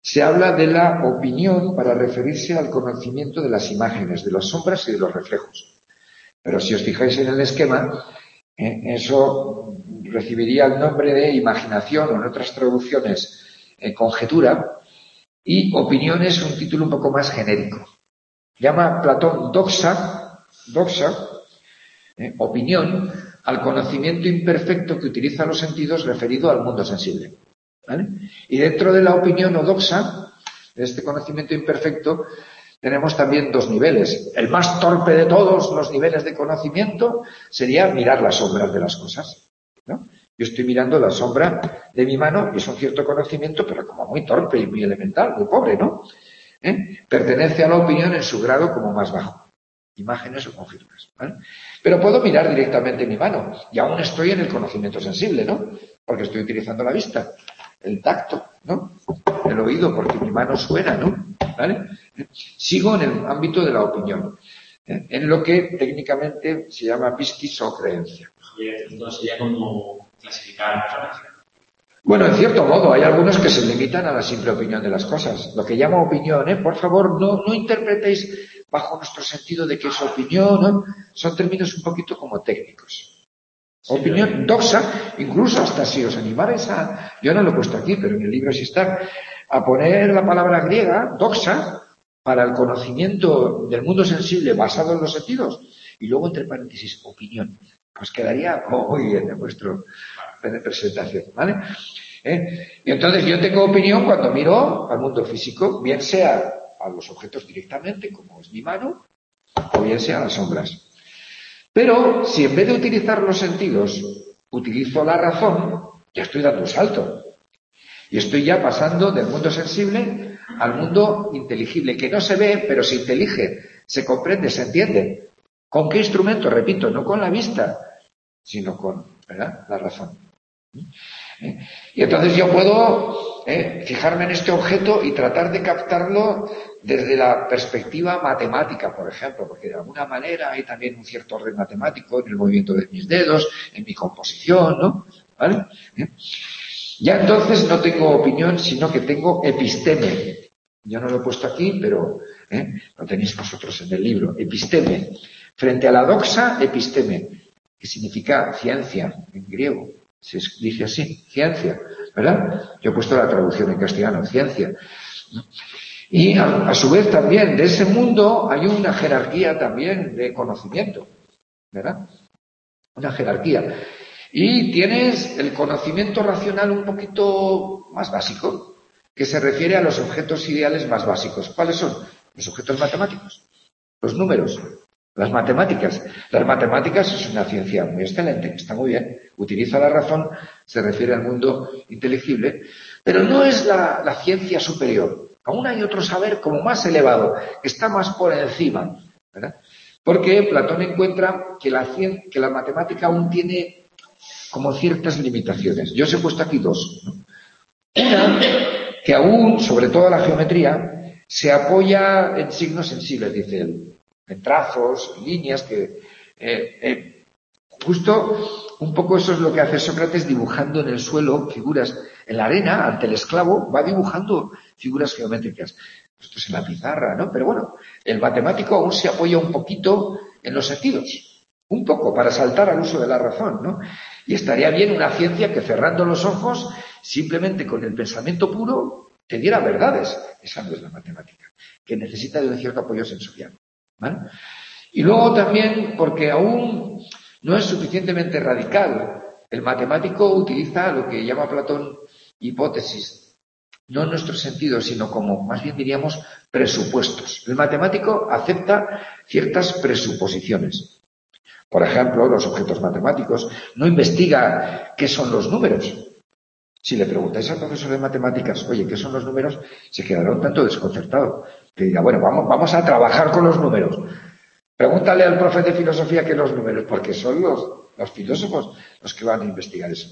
se habla de la opinión para referirse al conocimiento de las imágenes, de las sombras y de los reflejos. Pero si os fijáis en el esquema, eh, eso recibiría el nombre de imaginación, o en otras traducciones, eh, conjetura, y opinión es un título un poco más genérico. Llama Platón doxa, doxa, eh, opinión, al conocimiento imperfecto que utiliza los sentidos referido al mundo sensible. ¿Vale? Y dentro de la opinión o doxa, de este conocimiento imperfecto, tenemos también dos niveles. El más torpe de todos los niveles de conocimiento sería mirar las sombras de las cosas, ¿no? Yo estoy mirando la sombra de mi mano y es un cierto conocimiento, pero como muy torpe y muy elemental, muy pobre, ¿no? ¿Eh? Pertenece a la opinión en su grado como más bajo. Imágenes o conjeturas, ¿vale? Pero puedo mirar directamente mi mano y aún estoy en el conocimiento sensible, ¿no? Porque estoy utilizando la vista, el tacto, ¿no? El oído, porque mi mano suena, ¿no? ¿Vale? Sigo en el ámbito de la opinión, ¿eh? En lo que técnicamente se llama pisquis o creencia. Entonces sería como clasificar personas. Bueno, en cierto modo, hay algunos que se limitan a la simple opinión de las cosas. Lo que llamo opinión, ¿eh? Por favor, no, no interpretéis bajo nuestro sentido de que es opinión, ¿no? Son términos un poquito como técnicos. Sí, opinión, doxa, incluso hasta si os animarais a, yo no lo he puesto aquí, pero en el libro sí está, a poner la palabra griega, doxa, para el conocimiento del mundo sensible basado en los sentidos, y luego entre paréntesis, opinión. Pues quedaría muy bien en vuestra presentación, ¿vale? ¿Eh? Y entonces yo tengo opinión cuando miro al mundo físico, bien sea a los objetos directamente, como es mi mano, o bien sea a las sombras. Pero si en vez de utilizar los sentidos utilizo la razón, ya estoy dando un salto. Y estoy ya pasando del mundo sensible al mundo inteligible, que no se ve, pero se intelige, se comprende, se entiende. ¿Con qué instrumento? Repito, no con la vista, sino con, ¿verdad?, la razón. ¿Eh? Y entonces yo puedo eh, fijarme en este objeto y tratar de captarlo desde la perspectiva matemática, por ejemplo, porque de alguna manera hay también un cierto orden matemático en el movimiento de mis dedos, en mi composición, ¿no? ¿Vale? ¿Eh? Ya entonces no tengo opinión, sino que tengo episteme. Yo no lo he puesto aquí, pero ¿eh? lo tenéis vosotros en el libro. Episteme. Frente a la doxa, episteme, que significa ciencia en griego. Se dice así, ciencia, ¿verdad? Yo he puesto la traducción en castellano, ciencia. Y a, a su vez también, de ese mundo hay una jerarquía también de conocimiento, ¿verdad? Una jerarquía. Y tienes el conocimiento racional un poquito más básico, que se refiere a los objetos ideales más básicos. ¿Cuáles son? Los objetos matemáticos, los números, las matemáticas. Las matemáticas es una ciencia muy excelente, está muy bien. Utiliza la razón, se refiere al mundo inteligible, pero no es la, la ciencia superior. Aún hay otro saber como más elevado, que está más por encima, ¿verdad? Porque Platón encuentra que la, cien, que la matemática aún tiene como ciertas limitaciones. Yo os he puesto aquí dos, ¿no? Una, que aún, sobre todo la geometría, se apoya en signos sensibles, dice él, en trazos, líneas, que eh, eh, justo un poco eso es lo que hace Sócrates dibujando en el suelo figuras. En la arena, ante el esclavo, va dibujando figuras geométricas. Esto es en la pizarra, ¿no? Pero bueno, el matemático aún se apoya un poquito en los sentidos. Un poco, para saltar al uso de la razón, ¿no? Y estaría bien una ciencia que cerrando los ojos, simplemente con el pensamiento puro, te diera verdades. Esa no es la matemática, que necesita de un cierto apoyo sensorial, ¿vale? Y luego también, porque aún no es suficientemente radical, el matemático utiliza lo que llama Platón hipótesis, no en nuestro sentido, sino como, más bien diríamos, presupuestos. El matemático acepta ciertas presuposiciones. Por ejemplo, los objetos matemáticos no investiga qué son los números. Si le preguntáis al profesor de matemáticas, oye, ¿qué son los números?, se quedará un tanto desconcertado. Que dirá, bueno, vamos, vamos a trabajar con los números. Pregúntale al profe de filosofía qué son los números, porque son los, los filósofos los que van a investigar eso.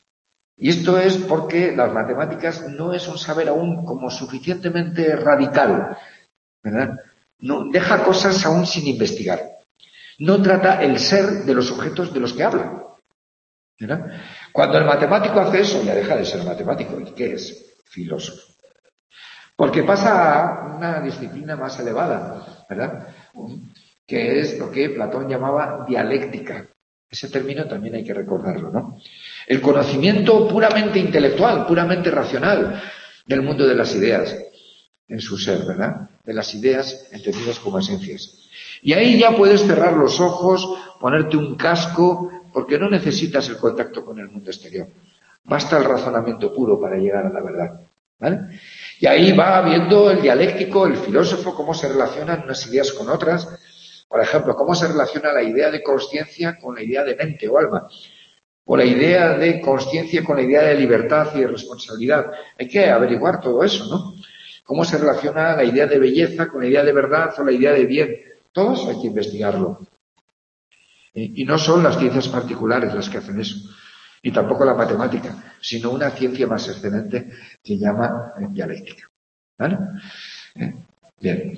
Y esto es porque las matemáticas no es un saber aún como suficientemente radical, ¿verdad? No, deja cosas aún sin investigar. No trata el ser de los objetos de los que habla, ¿verdad? Cuando el matemático hace eso, ya deja de ser matemático. ¿Y qué es? Filósofo. Porque pasa a una disciplina más elevada, ¿verdad? Que es lo que Platón llamaba dialéctica. Ese término también hay que recordarlo, ¿no? El conocimiento puramente intelectual, puramente racional del mundo de las ideas en su ser, ¿verdad? De las ideas entendidas como esencias. Y ahí ya puedes cerrar los ojos, ponerte un casco, porque no necesitas el contacto con el mundo exterior. Basta el razonamiento puro para llegar a la verdad, ¿vale? Y ahí va viendo el dialéctico, el filósofo, cómo se relacionan unas ideas con otras. Por ejemplo, cómo se relaciona la idea de consciencia con la idea de mente o alma. O la idea de consciencia con la idea de libertad y de responsabilidad. Hay que averiguar todo eso, ¿no? Cómo se relaciona la idea de belleza con la idea de verdad o la idea de bien. Todo eso hay que investigarlo. Y no son las ciencias particulares las que hacen eso. Ni tampoco la matemática, sino una ciencia más excelente que se llama dialéctica. ¿Vale? Bien.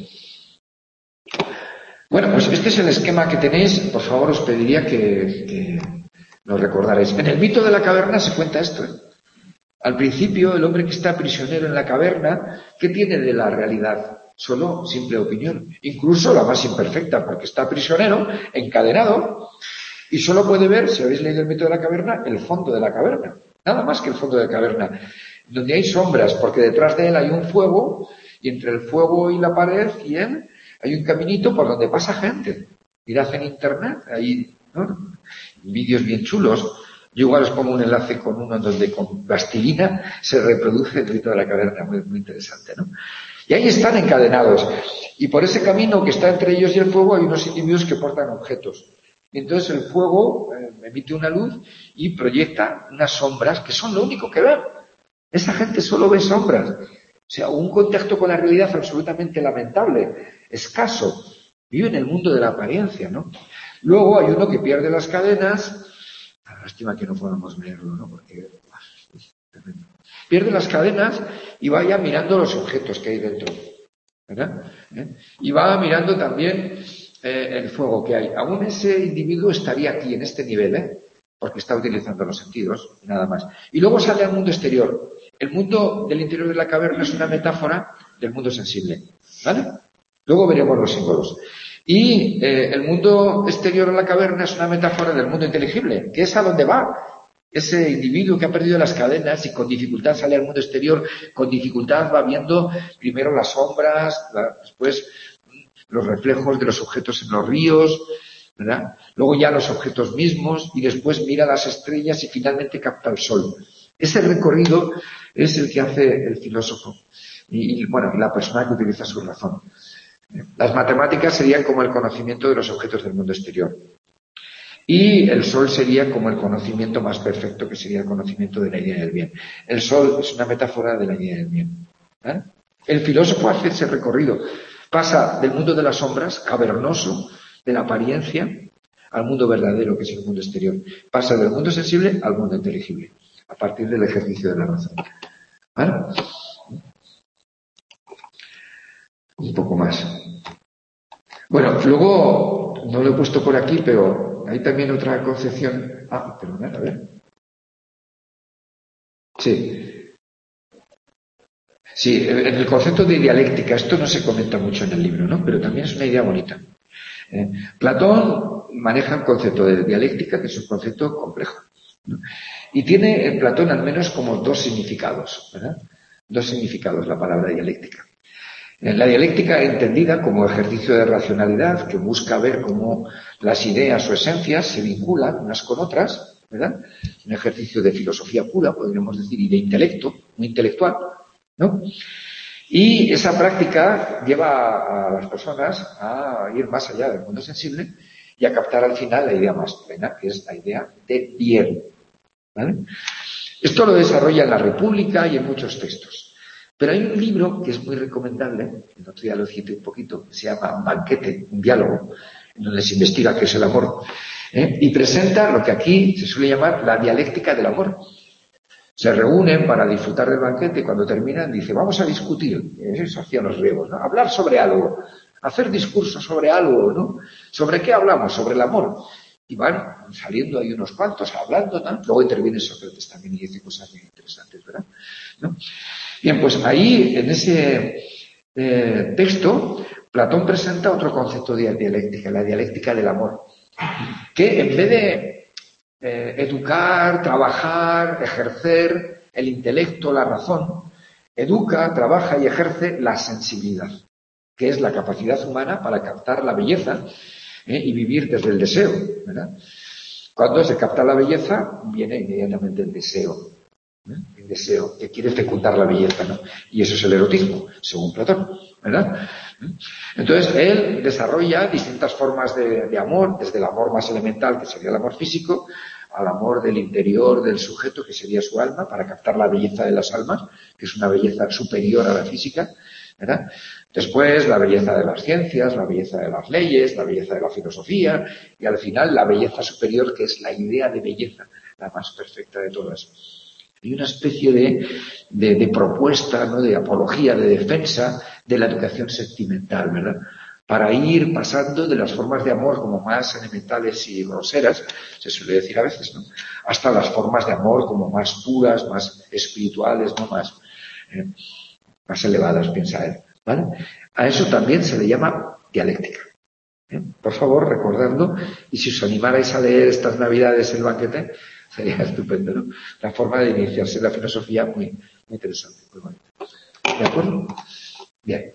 Bueno, pues este es el esquema que tenéis. Por favor, os pediría que, que lo recordaréis. En el mito de la caverna se cuenta esto, ¿eh? Al principio, el hombre que está prisionero en la caverna, ¿qué tiene de la realidad? Solo simple opinión. Incluso la más imperfecta, porque está prisionero, encadenado, y solo puede ver, si habéis leído el mito de la caverna, el fondo de la caverna. Nada más que el fondo de la caverna. Donde hay sombras, porque detrás de él hay un fuego, y entre el fuego y la pared y él hay un caminito por donde pasa gente. Mirad en internet, hay, ¿no?, vídeos bien chulos. Yo igual os pongo un enlace con uno en donde con plastilina se reproduce el mito de la caverna, muy, muy interesante, ¿no? Y ahí están encadenados. Y por ese camino que está entre ellos y el fuego hay unos individuos que portan objetos. Y entonces el fuego eh, emite una luz y proyecta unas sombras que son lo único que ven. Esa gente solo ve sombras. O sea, un contacto con la realidad absolutamente lamentable, escaso. Vive en el mundo de la apariencia, ¿no? Luego hay uno que pierde las cadenas. Lástima que no podamos leerlo, ¿no? Porque es tremendo. Pierde las cadenas y vaya mirando los objetos que hay dentro, ¿verdad? ¿Eh? Y va mirando también eh, el fuego que hay. Aún ese individuo estaría aquí, en este nivel, ¿eh? Porque está utilizando los sentidos, nada más. Y luego sale al mundo exterior. El mundo del interior de la caverna es una metáfora del mundo sensible, ¿vale? Luego veremos los símbolos. Y eh, el mundo exterior de la caverna es una metáfora del mundo inteligible, que es a donde va ese individuo que ha perdido las cadenas y con dificultad sale al mundo exterior, con dificultad va viendo primero las sombras, la, después los reflejos de los objetos en los ríos, ¿verdad? Luego ya los objetos mismos y después mira las estrellas y finalmente capta el sol. Ese recorrido es el que hace el filósofo y, y bueno, la persona que utiliza su razón. Las matemáticas serían como el conocimiento de los objetos del mundo exterior. Y el sol sería como el conocimiento más perfecto, que sería el conocimiento de la idea del bien. El sol es una metáfora de la idea del bien. ¿Eh? El filósofo hace ese recorrido. Pasa del mundo de las sombras, cavernoso, de la apariencia, al mundo verdadero, que es el mundo exterior. Pasa del mundo sensible al mundo inteligible, a partir del ejercicio de la razón. ¿Vale? Un poco más. Bueno, luego, no lo he puesto por aquí, pero hay también otra concepción. Ah, perdonad, a ver. Sí. Sí, en el concepto de dialéctica, esto no se comenta mucho en el libro, ¿no? Pero también es una idea bonita. Eh, Platón maneja el concepto de dialéctica, que es un concepto complejo, ¿no? Y tiene en Platón al menos como dos significados, ¿verdad? Dos significados la palabra dialéctica. La dialéctica entendida como ejercicio de racionalidad que busca ver cómo las ideas o esencias se vinculan unas con otras, ¿verdad? Un ejercicio de filosofía pura, podríamos decir, y de intelecto, muy intelectual, ¿no? Y esa práctica lleva a las personas a ir más allá del mundo sensible y a captar al final la idea más plena, que es la idea de bien, ¿vale? Esto lo desarrolla en la República y en muchos textos. Pero hay un libro que es muy recomendable, el otro día lo cité un poquito, que se llama Banquete, un diálogo, en donde se investiga qué es el amor, ¿eh? Y presenta lo que aquí se suele llamar la dialéctica del amor. Se reúnen para disfrutar del banquete y cuando terminan dice, vamos a discutir, eso hacían los griegos, ¿no? Hablar sobre algo, hacer discursos sobre algo, ¿no? ¿Sobre qué hablamos? Sobre el amor. y van saliendo ahí unos cuantos hablando, ¿no? Luego interviene Sócrates también y dice cosas muy interesantes, ¿verdad? ¿No? Bien, pues ahí, en ese eh, texto, Platón presenta otro concepto de dialéctica, la dialéctica del amor, que en vez de eh, educar, trabajar, ejercer el intelecto, la razón, educa, trabaja y ejerce la sensibilidad, que es la capacidad humana para captar la belleza ¿eh? y vivir desde el deseo, ¿verdad? Cuando se capta la belleza, viene inmediatamente el deseo. ¿eh? El deseo que quiere fecundar la belleza, ¿no? Y eso es el erotismo, según Platón, ¿verdad? Entonces, él desarrolla distintas formas de, de amor, desde el amor más elemental, que sería el amor físico, al amor del interior del sujeto, que sería su alma, para captar la belleza de las almas, que es una belleza superior a la física, ¿verdad? Después, la belleza de las ciencias, la belleza de las leyes, la belleza de la filosofía, y al final, la belleza superior, que es la idea de belleza, la más perfecta de todas. Hay una especie de, de, de propuesta, ¿no? De apología, de defensa de la educación sentimental, ¿verdad? Para ir pasando de las formas de amor como más elementales y groseras, se suele decir a veces, ¿no? Hasta las formas de amor como más puras, más espirituales, ¿no? Más, eh, más elevadas, piensa él, ¿vale? A eso también se le llama dialéctica. ¿eh? Por favor, recordadlo, y si os animarais a leer estas Navidades el banquete, sería estupendo, ¿no? La forma de iniciarse en la filosofía muy, muy interesante, muy bonita. ¿De acuerdo? Bien.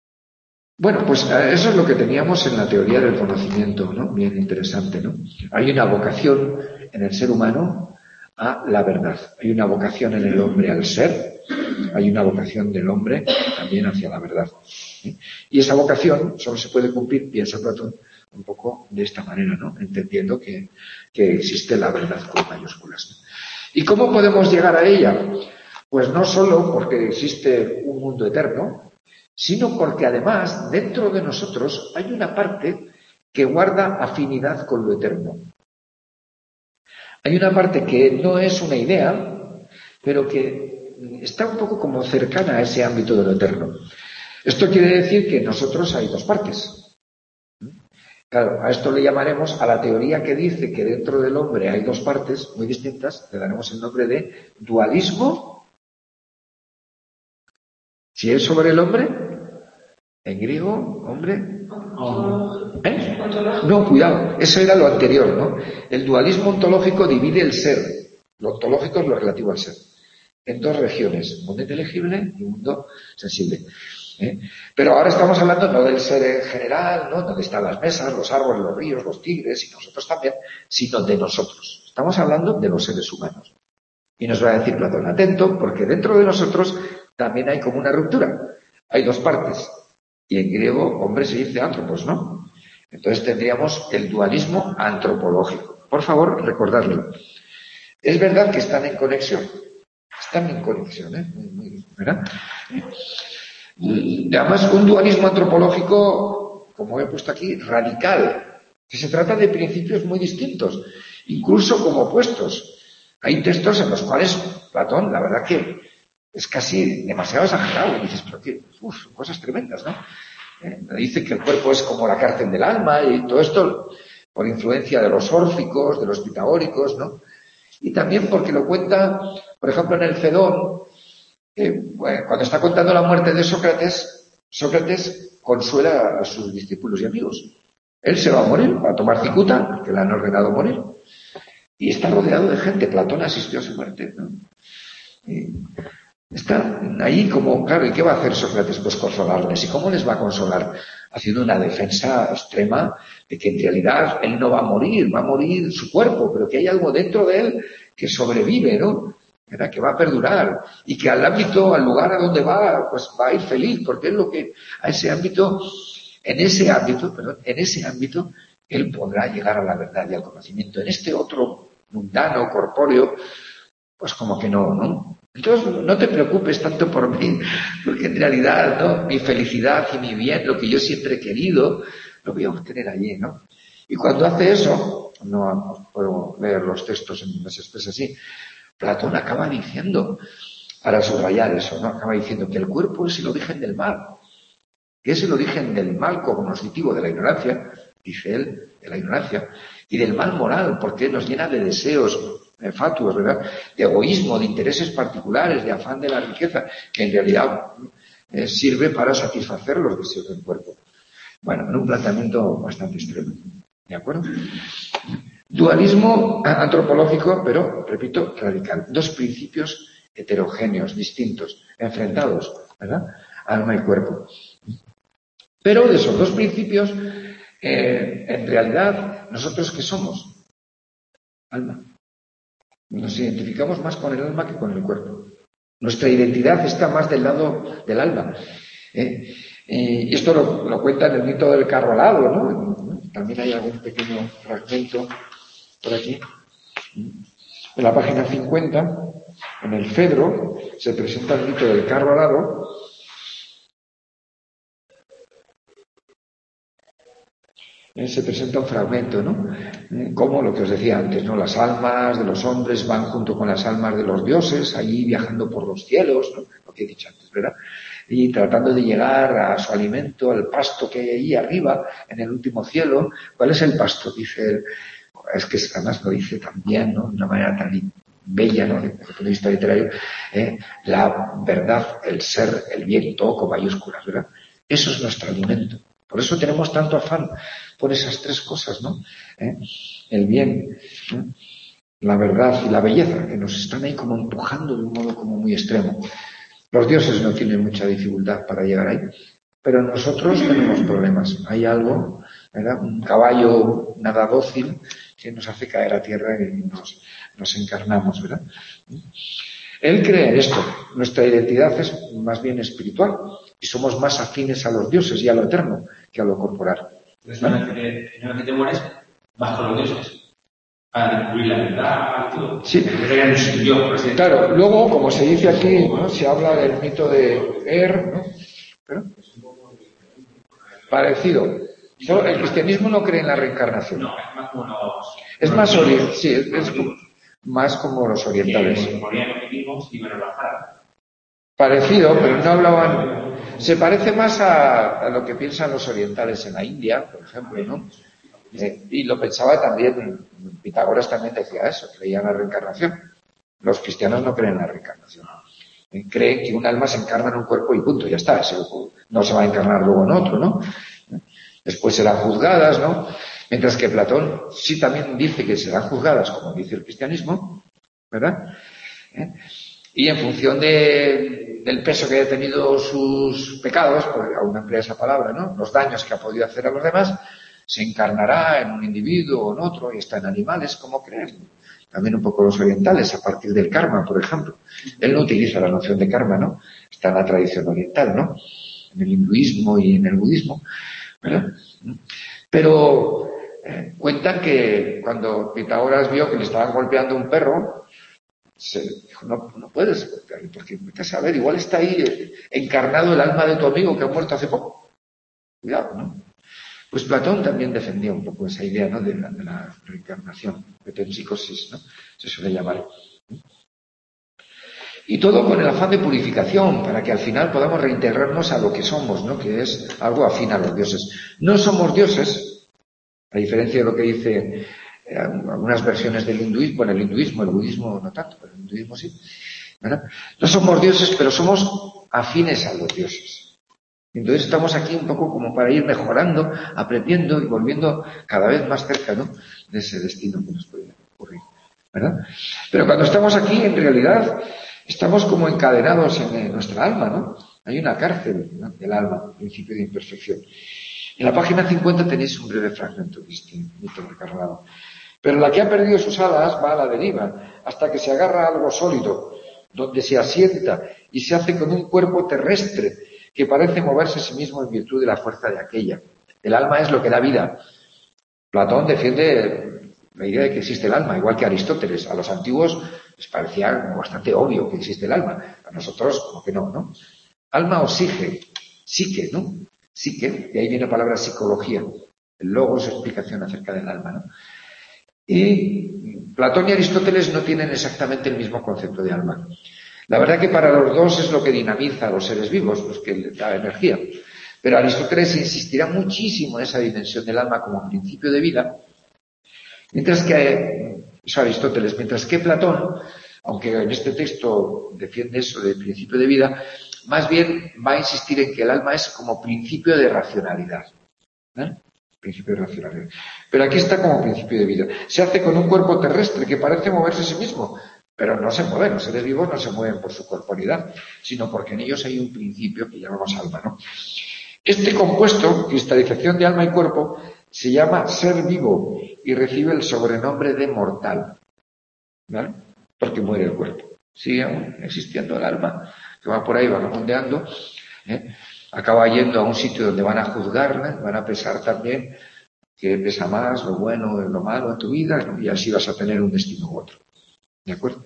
Bueno, pues eso es lo que teníamos en la teoría del conocimiento, ¿no? Bien interesante, ¿no? Hay una vocación en el ser humano a la verdad. Hay una vocación en el hombre al ser. Hay una vocación del hombre también hacia la verdad. ¿sí? Y esa vocación solo se puede cumplir, piensa Platón, un poco de esta manera, ¿no? Entendiendo que, que existe la verdad con mayúsculas. ¿no? ¿Y cómo podemos llegar a ella? Pues no solo porque existe un mundo eterno, sino porque además dentro de nosotros hay una parte que guarda afinidad con lo eterno. Hay una parte que no es una idea, pero que está un poco como cercana a ese ámbito de lo eterno. Esto quiere decir que en nosotros hay dos partes. Claro, a esto le llamaremos, a la teoría que dice que dentro del hombre hay dos partes muy distintas, le daremos el nombre de dualismo. Si es sobre el hombre, en griego, hombre. ¿Eh? No, cuidado, eso era lo anterior, ¿no? El dualismo ontológico divide el ser. Lo ontológico es lo relativo al ser. En dos regiones, mundo inteligible y mundo sensible. ¿eh? Pero ahora estamos hablando no del ser en general, ¿no? Donde están las mesas, los árboles, los ríos, los tigres y nosotros también, sino de nosotros. Estamos hablando de los seres humanos. Y nos va a decir Platón, atento, porque dentro de nosotros también hay como una ruptura. Hay dos partes. Y en griego, hombre se dice antropos, ¿no? Entonces tendríamos el dualismo antropológico. Por favor, recordadlo. Es verdad que están en conexión. Están en conexión, ¿eh? ¿Verdad? Y además, un dualismo antropológico, como he puesto aquí, radical. Que se trata de principios muy distintos, incluso como opuestos. Hay textos en los cuales Platón, la verdad que es casi demasiado exagerado. Y dices, pero qué, uf, son cosas tremendas, ¿no? Eh, dice que el cuerpo es como la cárcel del alma y todo esto por influencia de los órficos, de los pitagóricos, ¿no? Y también porque lo cuenta, por ejemplo, en el Fedón, eh, bueno, cuando está contando la muerte de Sócrates, Sócrates consuela a sus discípulos y amigos. Él se va a morir, va a tomar cicuta, que le han ordenado morir. Y está rodeado de gente. Platón asistió a su muerte, ¿no? Y está ahí como, claro, ¿y qué va a hacer Sócrates? Pues consolarles. ¿Y cómo les va a consolar? Haciendo una defensa extrema de que en realidad él no va a morir, va a morir su cuerpo, pero que hay algo dentro de él que sobrevive, ¿no? ¿Verdad? Que va a perdurar. Y que al ámbito, al lugar a donde va, pues va a ir feliz, porque es lo que, a ese ámbito, en ese ámbito, perdón, en ese ámbito, él podrá llegar a la verdad y al conocimiento. En este otro mundano, corpóreo, pues como que no, ¿no? Entonces no te preocupes tanto por mí, porque en realidad, ¿no? Mi felicidad y mi bien, lo que yo siempre he querido, lo voy a obtener allí, ¿no? Y cuando hace eso, no puedo leer los textos en donde se expresa así, Platón acaba diciendo, para subrayar eso, ¿no? Acaba diciendo que el cuerpo es el origen del mal, que es el origen del mal cognoscitivo de la ignorancia, dice él, de la ignorancia, y del mal moral, porque nos llena de deseos eh, fatuos, ¿verdad? De egoísmo, de intereses particulares, de afán de la riqueza, que en realidad eh, sirve para satisfacer los deseos del cuerpo. Bueno, en un planteamiento bastante extremo. ¿De acuerdo? Dualismo antropológico, pero, repito, radical. Dos principios heterogéneos, distintos, enfrentados, ¿verdad? Alma y cuerpo. Pero de esos dos principios, eh, en realidad, ¿nosotros qué somos? Alma. Nos identificamos más con el alma que con el cuerpo. Nuestra identidad está más del lado del alma. ¿eh? Y esto lo, lo cuenta en el mito del carro alado, ¿no? También hay algún pequeño fragmento por aquí. En la página cincuenta, en el Fedro, se presenta el mito del carro alado. Eh, se presenta un fragmento, ¿no? Eh, como lo que os decía antes, ¿no? Las almas de los hombres van junto con las almas de los dioses, allí viajando por los cielos, ¿no? Lo que he dicho antes, ¿verdad? Y tratando de llegar a su alimento, al pasto que hay ahí arriba, en el último cielo. ¿Cuál es el pasto? Dice él. Es que además lo dice también, ¿no? De una manera tan bella, ¿no? Desde el punto de vista literario, ¿eh? La verdad, el ser, el bien, todo con mayúsculas, ¿verdad? Eso es nuestro alimento. Por eso tenemos tanto afán por esas tres cosas, ¿no? ¿Eh? El bien, ¿eh? La verdad y la belleza, que nos están ahí como empujando de un modo como muy extremo. Los dioses no tienen mucha dificultad para llegar ahí, pero nosotros tenemos problemas. Hay algo, ¿verdad? Un caballo nada dócil que nos hace caer a tierra y nos, nos encarnamos, ¿verdad? Él cree en esto. Nuestra identidad es más bien espiritual y somos más afines a los dioses y a lo eterno que a lo corporal. Entonces, una vez que, una vez que te mueres, vas con los dioses para descubrir la verdad y todo. Sí. Dios, claro, luego, como se dice aquí, ¿no? Se habla del mito de Er, ¿no? ¿Pero? Parecido. Solo el cristianismo no cree en la reencarnación. No, es más como los... Es más oriental, sí, es, es como, más como los orientales. Que morían los vivos y me rebajaron. Parecido, pero no hablaban... Se parece más a, a lo que piensan los orientales en la India, por ejemplo, ¿no? Eh, y lo pensaba también, Pitágoras también decía eso, creía en la reencarnación. Los cristianos no creen en la reencarnación. Eh, creen que un alma se encarna en un cuerpo y punto, ya está. Eso no se va a encarnar luego en otro, ¿no? Después serán juzgadas, ¿no? Mientras que Platón sí también dice que serán juzgadas, como dice el cristianismo, ¿verdad? ¿Eh? Y en función de, del peso que haya tenido sus pecados, pues aún emplea esa palabra, ¿no? Los daños que ha podido hacer a los demás, se encarnará en un individuo o en otro y está en animales, como creen. También un poco los orientales, a partir del karma, por ejemplo. Él no utiliza la noción de karma, ¿no? Está en la tradición oriental, ¿no? En el hinduismo y en el budismo, ¿verdad? Pero eh, cuentan que cuando Pitágoras vio que le estaban golpeando un perro, se dijo, no, no puedes golpearle, porque vete a saber, igual está ahí encarnado el alma de tu amigo que ha muerto hace poco. Cuidado, ¿no? Pues Platón también defendía un poco esa idea, ¿no? de, la, de la reencarnación, metempsicosis, ¿no? Se suele llamar. Y todo con el afán de purificación, para que al final podamos reintegrarnos a lo que somos, ¿no? Que es algo afín a los dioses. No somos dioses, a diferencia de lo que dice eh, algunas versiones del hinduismo, en el hinduismo, el budismo no tanto, pero el hinduismo sí, ¿verdad? No somos dioses, pero somos afines a los dioses. Entonces estamos aquí un poco como para ir mejorando, aprendiendo y volviendo cada vez más cerca, ¿no? De ese destino que nos puede ocurrir, ¿verdad? Pero cuando estamos aquí, en realidad, estamos como encadenados en nuestra alma, ¿no? Hay una cárcel, ¿no? Del alma, principio de imperfección. En la página cincuenta tenéis un breve fragmento de este mito encarnado. Pero la que ha perdido sus alas va a la deriva, hasta que se agarra a algo sólido, donde se asienta y se hace con un cuerpo terrestre, que parece moverse a sí mismo en virtud de la fuerza de aquella. El alma es lo que da vida. Platón defiende la idea de que existe el alma, igual que Aristóteles. A los antiguos les parecía como bastante obvio que existe el alma. A nosotros, como que no, ¿no? Alma o psique, psique, ¿no? Psique, de ahí viene la palabra psicología. El logos es explicación acerca del alma, ¿no? Y Platón y Aristóteles no tienen exactamente el mismo concepto de alma. La verdad que para los dos es lo que dinamiza a los seres vivos, los que les da energía. Pero Aristóteles insistirá muchísimo en esa dimensión del alma como principio de vida Mientras que, es Aristóteles, mientras que Platón, aunque en este texto defiende eso del principio de vida, más bien va a insistir en que el alma es como principio de racionalidad. ¿Eh? Principio de racionalidad. Pero aquí está como principio de vida. Se hace con un cuerpo terrestre que parece moverse a sí mismo, pero no se mueven. Los seres vivos no se mueven por su corporeidad, sino porque en ellos hay un principio que llamamos alma, ¿no? Este compuesto, cristalización de alma y cuerpo, se llama ser vivo y recibe el sobrenombre de mortal, ¿vale? Porque muere el cuerpo. Sigue aún existiendo el alma, que va por ahí vagabundeando, ¿eh? Acaba yendo a un sitio donde van a juzgarla, van a pesar también qué pesa más, lo bueno o lo malo en tu vida, ¿no? Y así vas a tener un destino u otro. ¿De acuerdo?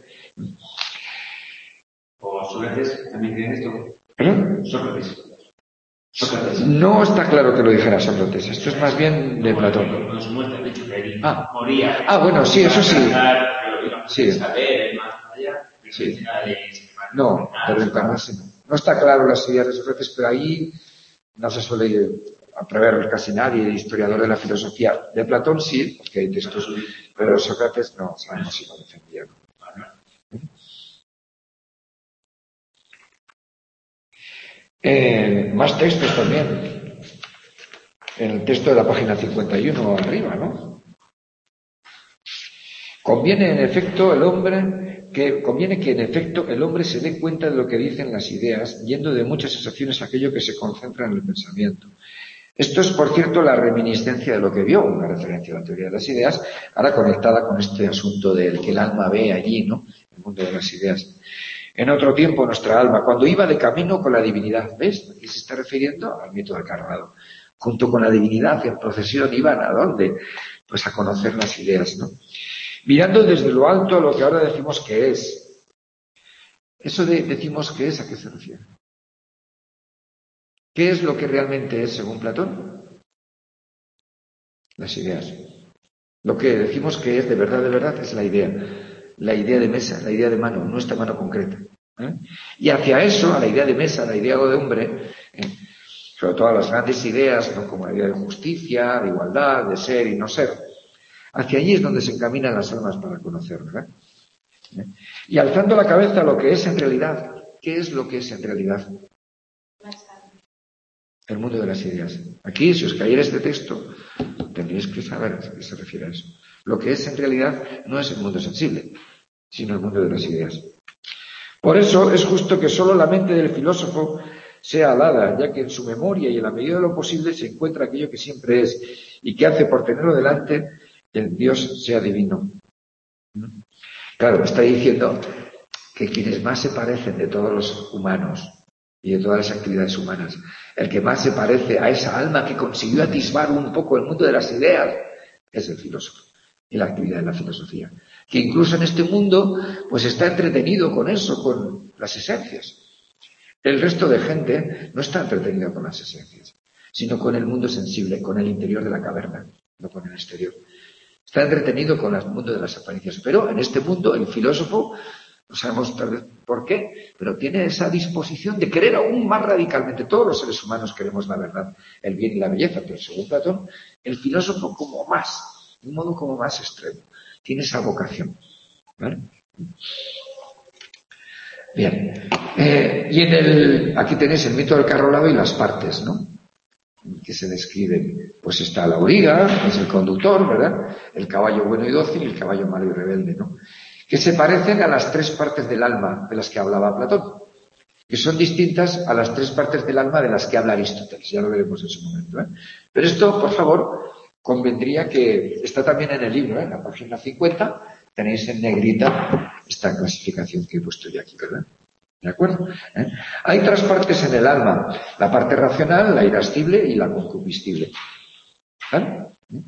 ¿O Sócrates también tiene esto? ¿Perdón? Sócrates. Sócrates. No está claro que lo dijera Sócrates. Esto es más bien de Platón. Cuando su muerte, el hecho que él Ah. moría. Ah, bueno, sí, eso sí. Sí. Sí. Saber, más allá. Sí. No, de reencarnarse no. No está claro las ideas de Sócrates, pero ahí no se suele prever casi nadie, historiador de la filosofía. De Platón sí, porque hay textos, pero Sócrates no sabemos si lo defendía. Eh, más textos también. En el texto de la página cincuenta y uno arriba, ¿no? Conviene en efecto el hombre que conviene que en efecto el hombre se dé cuenta de lo que dicen las ideas, yendo de muchas sensaciones a aquello que se concentra en el pensamiento. Esto es, por cierto, la reminiscencia de lo que vio, una referencia a la teoría de las ideas, ahora conectada con este asunto del que el alma ve allí, ¿no? El mundo de las ideas. En otro tiempo, nuestra alma, cuando iba de camino con la divinidad, ¿ves? Aquí se está refiriendo al mito del carnado. Junto con la divinidad, en procesión, iban ¿a dónde? Pues a conocer las ideas, ¿no? Mirando desde lo alto lo que ahora decimos que es. Eso de decimos que es, ¿a qué se refiere? ¿Qué es lo que realmente es según Platón? Las ideas. Lo que decimos que es de verdad, de verdad, es la idea. La idea de mesa, la idea de mano, nuestra mano concreta. ¿eh? Y hacia eso, a la idea de mesa, la idea de hombre, ¿eh? sobre todo a las grandes ideas, ¿no? Como la idea de justicia, de igualdad, de ser y no ser, hacia allí es donde se encaminan las almas para conocer, ¿verdad? ¿Eh? Y alzando la cabeza a lo que es en realidad. ¿Qué es lo que es en realidad? El mundo de las ideas. Aquí, si os cayera este texto, tendríais que saber a qué se refiere a eso. Lo que es en realidad no es el mundo sensible, sino el mundo de las ideas. Por eso es justo que solo la mente del filósofo sea alada, ya que en su memoria y en la medida de lo posible se encuentra aquello que siempre es y que hace por tenerlo delante el Dios sea divino. Claro, está diciendo que quienes más se parecen de todos los humanos y de todas las actividades humanas, el que más se parece a esa alma que consiguió atisbar un poco el mundo de las ideas, es el filósofo y la actividad de la filosofía. Que incluso en este mundo, pues está entretenido con eso, con las esencias. El resto de gente no está entretenido con las esencias, sino con el mundo sensible, con el interior de la caverna, no con el exterior. Está entretenido con el mundo de las apariencias. Pero en este mundo, el filósofo, no sabemos tal vez por qué, pero tiene esa disposición de querer aún más radicalmente. Todos los seres humanos queremos la verdad, el bien y la belleza, pero según Platón, el filósofo como más, de un modo como más extremo. Tiene esa vocación. ¿Vale? Bien. Eh, y en el, aquí tenéis el mito del carro alado y las partes, ¿no? Que se describen. Pues está la auriga, es el conductor, ¿verdad? El caballo bueno y dócil y el caballo malo y rebelde, ¿no? Que se parecen a las tres partes del alma de las que hablaba Platón, que son distintas a las tres partes del alma de las que habla Aristóteles. Ya lo veremos en su momento, ¿eh? Pero esto, por favor, convendría que está también en el libro, ¿eh? En la página cincuenta, tenéis en negrita esta clasificación que he puesto yo aquí, ¿verdad? ¿De acuerdo? ¿Eh? Hay tres partes en el alma, la parte racional, la irascible y la concupiscible. ¿Vale?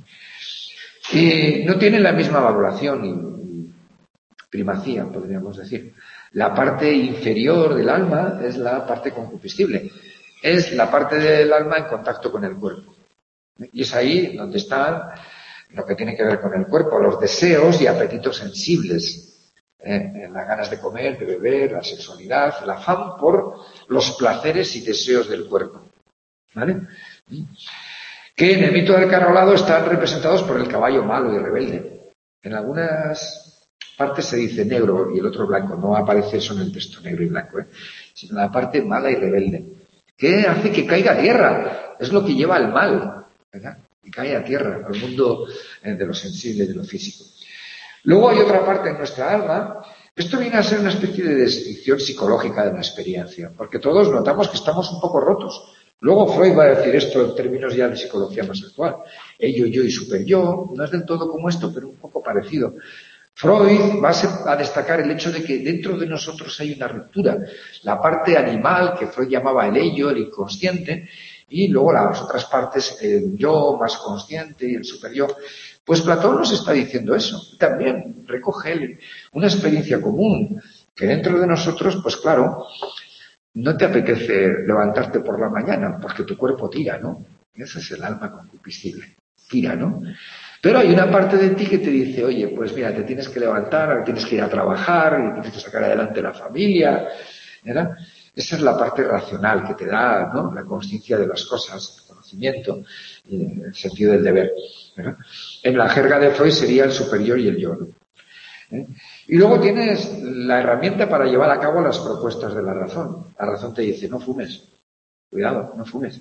Y no tienen la misma valoración y primacía, podríamos decir. La parte inferior del alma es la parte concupiscible. Es la parte del alma en contacto con el cuerpo. Y es ahí donde está lo que tiene que ver con el cuerpo, los deseos y apetitos sensibles. Eh, las ganas de comer, de beber, la sexualidad, el afán por los placeres y deseos del cuerpo. ¿Vale? Que en el mito del carro alado están representados por el caballo malo y rebelde. En algunas partes se dice negro y el otro blanco. No aparece eso en el texto, negro y blanco, ¿eh? Sino la parte mala y rebelde. ¿Qué hace que caiga a tierra? Es lo que lleva al mal, ¿verdad? Y cae a tierra, al mundo de lo sensible y de lo físico. Luego hay otra parte en nuestra alma. Esto viene a ser una especie de descripción psicológica de la experiencia, porque todos notamos que estamos un poco rotos. Luego Freud va a decir esto en términos ya de psicología más actual. Ello, yo y superyo, no es del todo como esto, pero un poco parecido. Freud va a destacar el hecho de que dentro de nosotros hay una ruptura. La parte animal, que Freud llamaba el ello, el inconsciente, y luego las otras partes, el yo más consciente y el superyo. Pues Platón nos está diciendo eso. También recoge él una experiencia común, que dentro de nosotros, pues claro, no te apetece levantarte por la mañana, porque tu cuerpo tira, ¿no? Ese es el alma concupiscible. Tira, ¿no? Pero hay una parte de ti que te dice, oye, pues mira, te tienes que levantar, tienes que ir a trabajar, y tienes que sacar adelante la familia, ¿verdad? Esa es la parte racional que te da, ¿no? La conciencia de las cosas, el conocimiento, y el sentido del deber, ¿verdad? En la jerga de Freud sería el superior y el yo, ¿no? ¿Eh? Y luego tienes la herramienta para llevar a cabo las propuestas de la razón. La razón te dice, no fumes, cuidado, no fumes.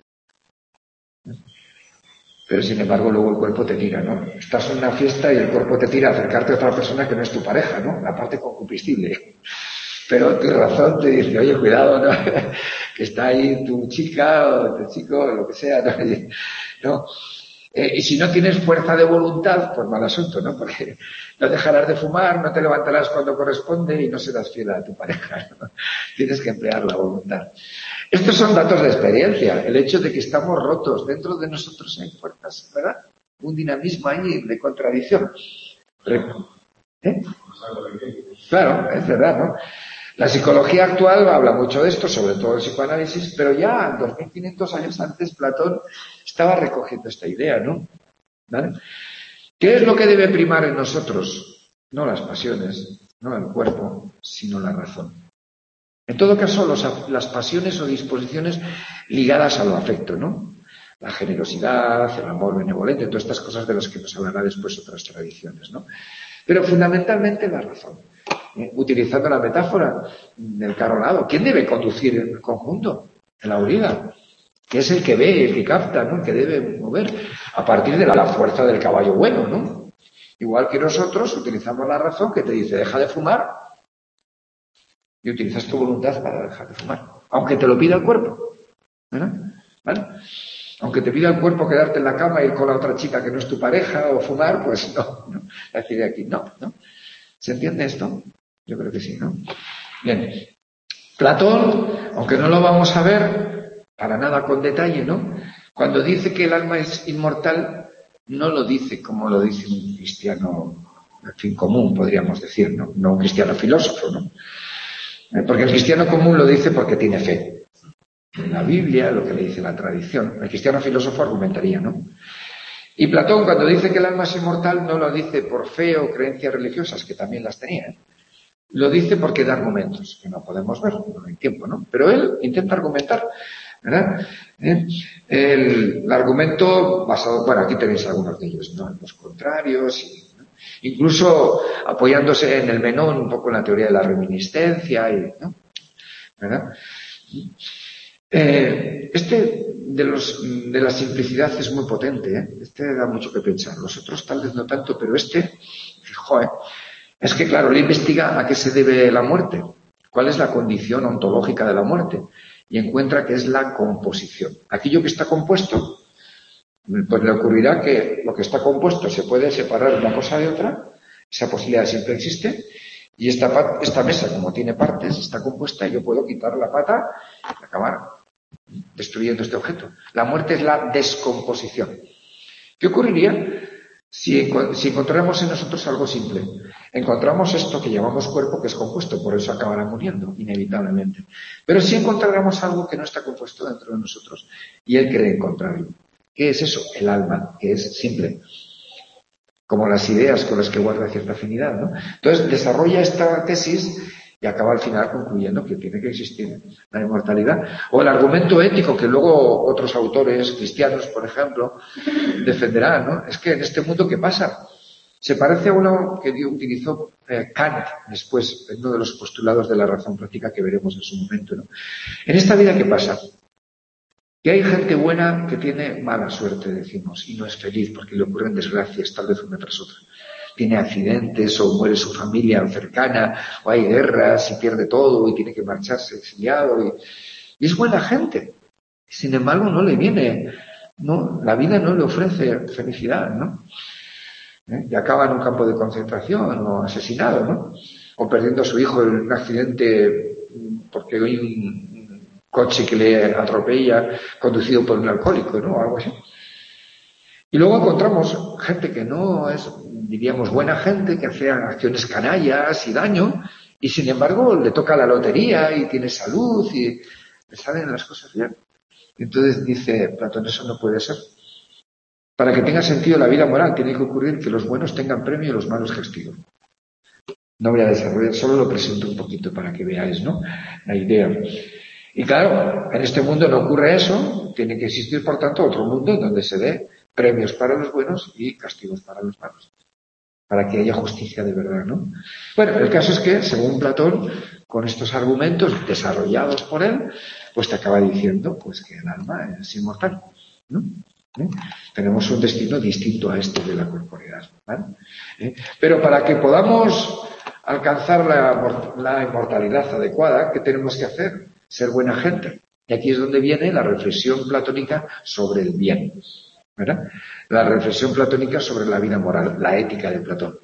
Pero sin embargo luego el cuerpo te tira, ¿no? Estás en una fiesta y el cuerpo te tira a acercarte a otra persona que no es tu pareja, ¿no? La parte concupiscible. Pero tu razón te dice, oye, cuidado, ¿no? Que está ahí tu chica o tu chico o lo que sea, ¿no? ¿No? Eh, y si no tienes fuerza de voluntad, pues mal asunto, ¿no? Porque no dejarás de fumar, no te levantarás cuando corresponde y no serás fiel a tu pareja, ¿no? Tienes que emplear la voluntad. Estos son datos de experiencia. El hecho de que estamos rotos, dentro de nosotros hay fuerzas, ¿verdad? Un dinamismo ahí de contradicción. ¿Eh? Claro, es verdad, ¿no? La psicología actual habla mucho de esto, sobre todo el psicoanálisis, pero ya dos mil quinientos años antes Platón estaba recogiendo esta idea, ¿no? ¿Vale? ¿Qué es lo que debe primar en nosotros? No las pasiones, no el cuerpo, sino la razón. En todo caso, los, las pasiones o disposiciones ligadas a lo afecto, ¿no? La generosidad, el amor benevolente, todas estas cosas de las que nos hablará después otras tradiciones, ¿no? Pero fundamentalmente la razón. Eh, utilizando la metáfora del carrolado, ¿quién debe conducir el conjunto? El auriga, que es el que ve, el que capta, ¿no? El que debe mover a partir de la, la fuerza del caballo bueno, ¿no? Igual que nosotros utilizamos la razón que te dice deja de fumar y utilizas tu voluntad para dejar de fumar, aunque te lo pida el cuerpo, ¿verdad? ¿Vale? Aunque te pida el cuerpo quedarte en la cama y ir con la otra chica que no es tu pareja o fumar, pues no, no. Es decir, aquí no, ¿no? ¿Se entiende esto? Yo creo que sí, ¿no? Bien. Platón, aunque no lo vamos a ver para nada con detalle, ¿no? Cuando dice que el alma es inmortal, no lo dice como lo dice un cristiano, en fin, común, podríamos decir, ¿no? No un cristiano filósofo, ¿no? Porque el cristiano común lo dice porque tiene fe. En la Biblia, lo que le dice la tradición. El cristiano filósofo argumentaría, ¿no? Y Platón, cuando dice que el alma es inmortal, no lo dice por fe o creencias religiosas, que también las tenía. Lo dice porque da argumentos, que no podemos ver, no hay tiempo, ¿no? Pero él intenta argumentar, ¿verdad? ¿Eh? El, el argumento basado, bueno, aquí tenéis algunos de ellos, ¿no? Los contrarios, y, ¿no? Incluso apoyándose en el Menón, un poco en la teoría de la reminiscencia, y, ¿no? ¿Verdad? Eh, este de, los, de la simplicidad es muy potente, ¿eh? Este da mucho que pensar. Los otros tal vez no tanto, pero este, joder, es que claro, le investiga a qué se debe la muerte, cuál es la condición ontológica de la muerte, y encuentra que es la composición. Aquello que está compuesto, pues le ocurrirá que lo que está compuesto se puede separar una cosa de otra, esa posibilidad siempre existe, y esta, esta mesa, como tiene partes, está compuesta, y yo puedo quitar la pata y acabar destruyendo este objeto. La muerte es la descomposición. ¿Qué ocurriría si, si encontráramos en nosotros algo simple? Encontramos esto que llamamos cuerpo, que es compuesto, por eso acabará muriendo, inevitablemente. Pero si encontráramos algo que no está compuesto dentro de nosotros, y él cree encontrarlo. ¿Qué es eso? El alma, que es simple. Como las ideas con las que guarda cierta afinidad, ¿no? Entonces, desarrolla esta tesis y acaba al final concluyendo que tiene que existir la inmortalidad. O el argumento ético que luego otros autores cristianos, por ejemplo, defenderán, ¿no? Es que en este mundo, ¿qué pasa? Se parece a uno que utilizó eh, Kant después, en uno de los postulados de la razón práctica que veremos en su momento, ¿no? En esta vida, ¿qué pasa? Que hay gente buena que tiene mala suerte, decimos, y no es feliz porque le ocurren desgracias, tal vez una tras otra. Tiene accidentes o muere su familia cercana, o hay guerras y pierde todo y tiene que marcharse exiliado. Y, y es buena gente. Sin embargo, no le viene, no, la vida no le ofrece felicidad, ¿no? ¿Eh? Y acaba en un campo de concentración o asesinado, ¿no? O perdiendo a su hijo en un accidente porque hay un coche que le atropella conducido por un alcohólico, ¿no? O algo así. Y luego encontramos gente que no es, diríamos, buena gente, que hace acciones canallas y daño, y sin embargo le toca la lotería y tiene salud y le salen las cosas bien. Entonces dice Platón, eso no puede ser. Para que tenga sentido la vida moral tiene que ocurrir que los buenos tengan premio y los malos castigo. No voy a desarrollar, solo lo presento un poquito para que veáis, ¿no?, la idea. Y claro, en este mundo no ocurre eso, tiene que existir, por tanto, otro mundo donde se dé premios para los buenos y castigos para los malos, para que haya justicia de verdad, ¿no? Bueno, el caso es que, según Platón, con estos argumentos desarrollados por él, pues te acaba diciendo pues que el alma es inmortal, ¿no? ¿Eh? Tenemos un destino distinto a este de la corporeidad, ¿vale? ¿Eh? Pero para que podamos alcanzar la, la inmortalidad adecuada, ¿qué tenemos que hacer? Ser buena gente. Y aquí es donde viene la reflexión platónica sobre el bien, ¿verdad? La reflexión platónica sobre la vida moral, la ética de Platón.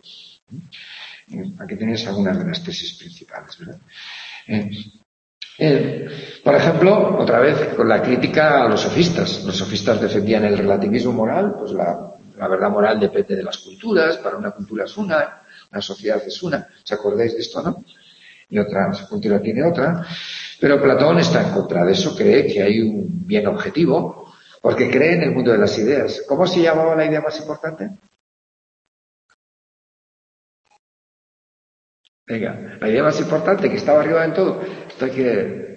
Aquí tenéis algunas de las tesis principales, ¿verdad? Eh, eh, por ejemplo, otra vez con la crítica a los sofistas. Los sofistas defendían el relativismo moral, pues la, la verdad moral depende de las culturas, para una cultura es una, una sociedad es una. ¿Os acordáis de esto, no? Y otra cultura tiene otra. Pero Platón está en contra de eso, cree que hay un bien objetivo, porque cree en el mundo de las ideas. ¿Cómo se llamaba la idea más importante? Venga, la idea más importante que estaba arriba del todo. Esto hay que...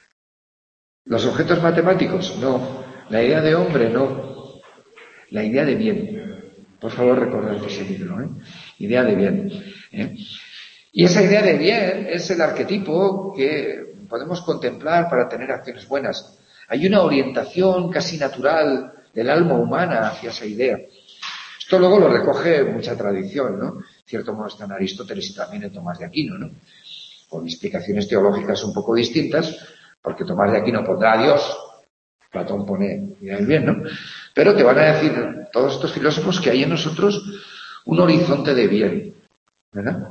Los objetos matemáticos, no. La idea de hombre, no. La idea de bien. Por favor, recordad ese libro, ¿eh? Idea de bien. ¿eh? Y esa idea de bien es el arquetipo que podemos contemplar para tener acciones buenas. Hay una orientación casi natural del alma humana hacia esa idea. Esto luego lo recoge mucha tradición, ¿no? En cierto modo está en Aristóteles y también en Tomás de Aquino, ¿no? Con explicaciones teológicas un poco distintas, porque Tomás de Aquino pondrá a Dios, Platón pone idea del bien, ¿no? Pero te van a decir todos estos filósofos que hay en nosotros un horizonte de bien, ¿verdad?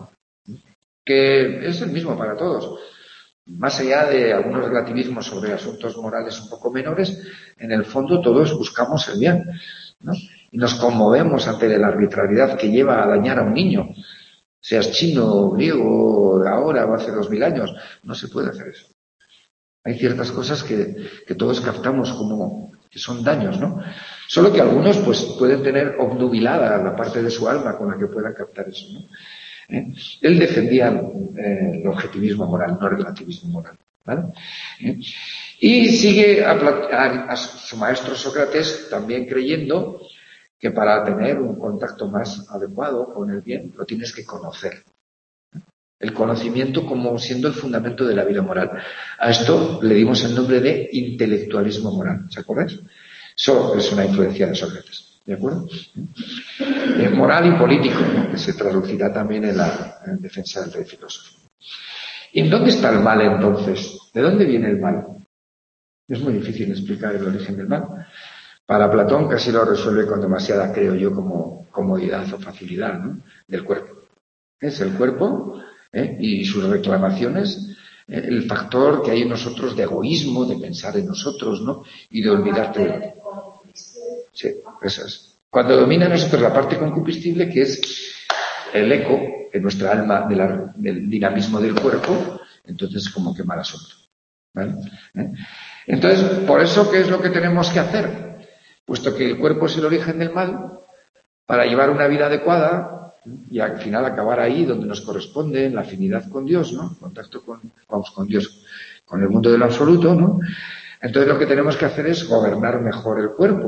Que es el mismo para todos. Más allá de algunos relativismos sobre asuntos morales un poco menores, en el fondo todos buscamos el bien, ¿no? Y nos conmovemos ante la arbitrariedad que lleva a dañar a un niño, seas chino, griego, ahora o hace dos mil años. No se puede hacer eso. Hay ciertas cosas que, que todos captamos como que son daños, ¿no? Solo que algunos pues pueden tener obnubilada la parte de su alma con la que puedan captar eso, ¿no? ¿Eh? Él defendía eh, el objetivismo moral, no el relativismo moral, ¿vale? ¿Eh? Y sigue a, a, a su maestro Sócrates también creyendo que para tener un contacto más adecuado con el bien lo tienes que conocer. El conocimiento como siendo el fundamento de la vida moral. A esto le dimos el nombre de intelectualismo moral, ¿se acordáis? Eso es una influencia de Sócrates. ¿De acuerdo? Eh, moral y político, ¿no? Que se traducirá también en la en defensa del rey filósofo. ¿Y en dónde está el mal entonces? ¿De dónde viene el mal? Es muy difícil explicar el origen del mal. Para Platón casi lo resuelve con demasiada, creo yo, como comodidad o facilidad, ¿no? Del cuerpo. Es el cuerpo ¿eh? y sus reclamaciones, eh, el factor que hay en nosotros de egoísmo, de pensar en nosotros, ¿no? Y de olvidarte. Sí, eso es. Cuando domina en nosotros la parte concupiscible, que es el eco en nuestra alma de la, del dinamismo del cuerpo, entonces como que mal asunto. ¿Vale? ¿Eh? Entonces, por eso, ¿qué es lo que tenemos que hacer? Puesto que el cuerpo es el origen del mal, para llevar una vida adecuada y al final acabar ahí donde nos corresponde, en la afinidad con Dios, ¿no? Contacto con, vamos, con Dios, con el mundo del absoluto, ¿no? Entonces lo que tenemos que hacer es gobernar mejor el cuerpo.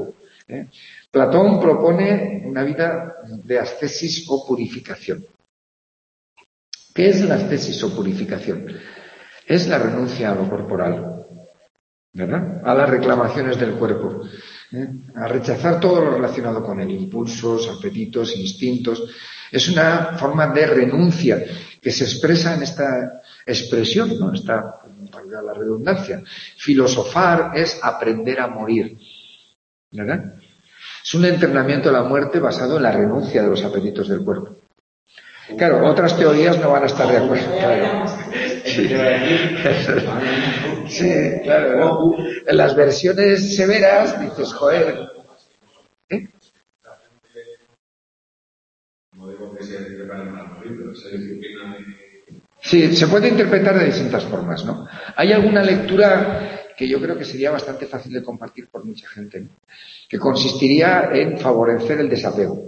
¿eh? Platón propone una vida de ascesis o purificación. ¿Qué es la ascesis o purificación? Es la renuncia a lo corporal, ¿verdad? A las reclamaciones del cuerpo, ¿eh? A rechazar todo lo relacionado con él, impulsos, apetitos, instintos. Es una forma de renuncia que se expresa en esta expresión, ¿no? Esta, valga la redundancia. Filosofar es aprender a morir, ¿verdad? Es un entrenamiento a la muerte basado en la renuncia de los apetitos del cuerpo. Claro, otras teorías no van a estar de acuerdo. Claro. Sí, sí, claro. En las versiones severas dices, joder. ¿Eh? Sí, se puede interpretar de distintas formas, ¿no? Hay alguna lectura que yo creo que sería bastante fácil de compartir por mucha gente, ¿no? Que consistiría en favorecer el desapego.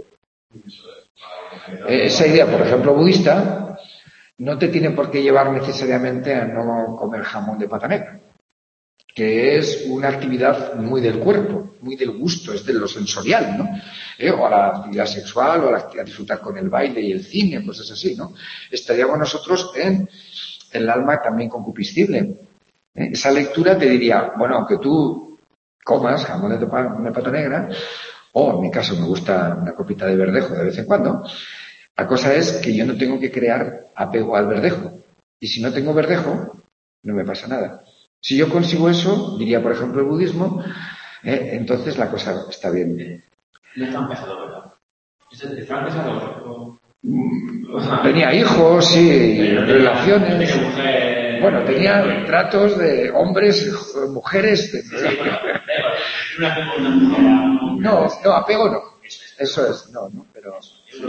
Esa idea, por ejemplo, budista, no te tiene por qué llevar necesariamente a no comer jamón de pata negra, que es una actividad muy del cuerpo, muy del gusto, es de lo sensorial, ¿no? ¿Eh? O a la actividad sexual, o a la actividad de disfrutar con el baile y el cine, cosas así, ¿no? Estaríamos nosotros en el alma también concupiscible. ¿Eh? Esa lectura te diría, bueno, aunque tú comas jamón de pata negra, o en mi caso me gusta una copita de verdejo de vez en cuando, la cosa es que yo no tengo que crear apego al verdejo. Y si no tengo verdejo, no me pasa nada. Si yo consigo eso, diría por ejemplo el budismo, eh, entonces la cosa está bien. No es tan pesado, ¿verdad? ¿Es tan pesado? Tenía hijos, sí, Pero relaciones. tenía mujer... Bueno, tenía tratos de hombres, mujeres. De... Sí, sí, bueno, un apego con una mujer. No, no, apego no. Eso es, no, no, pero...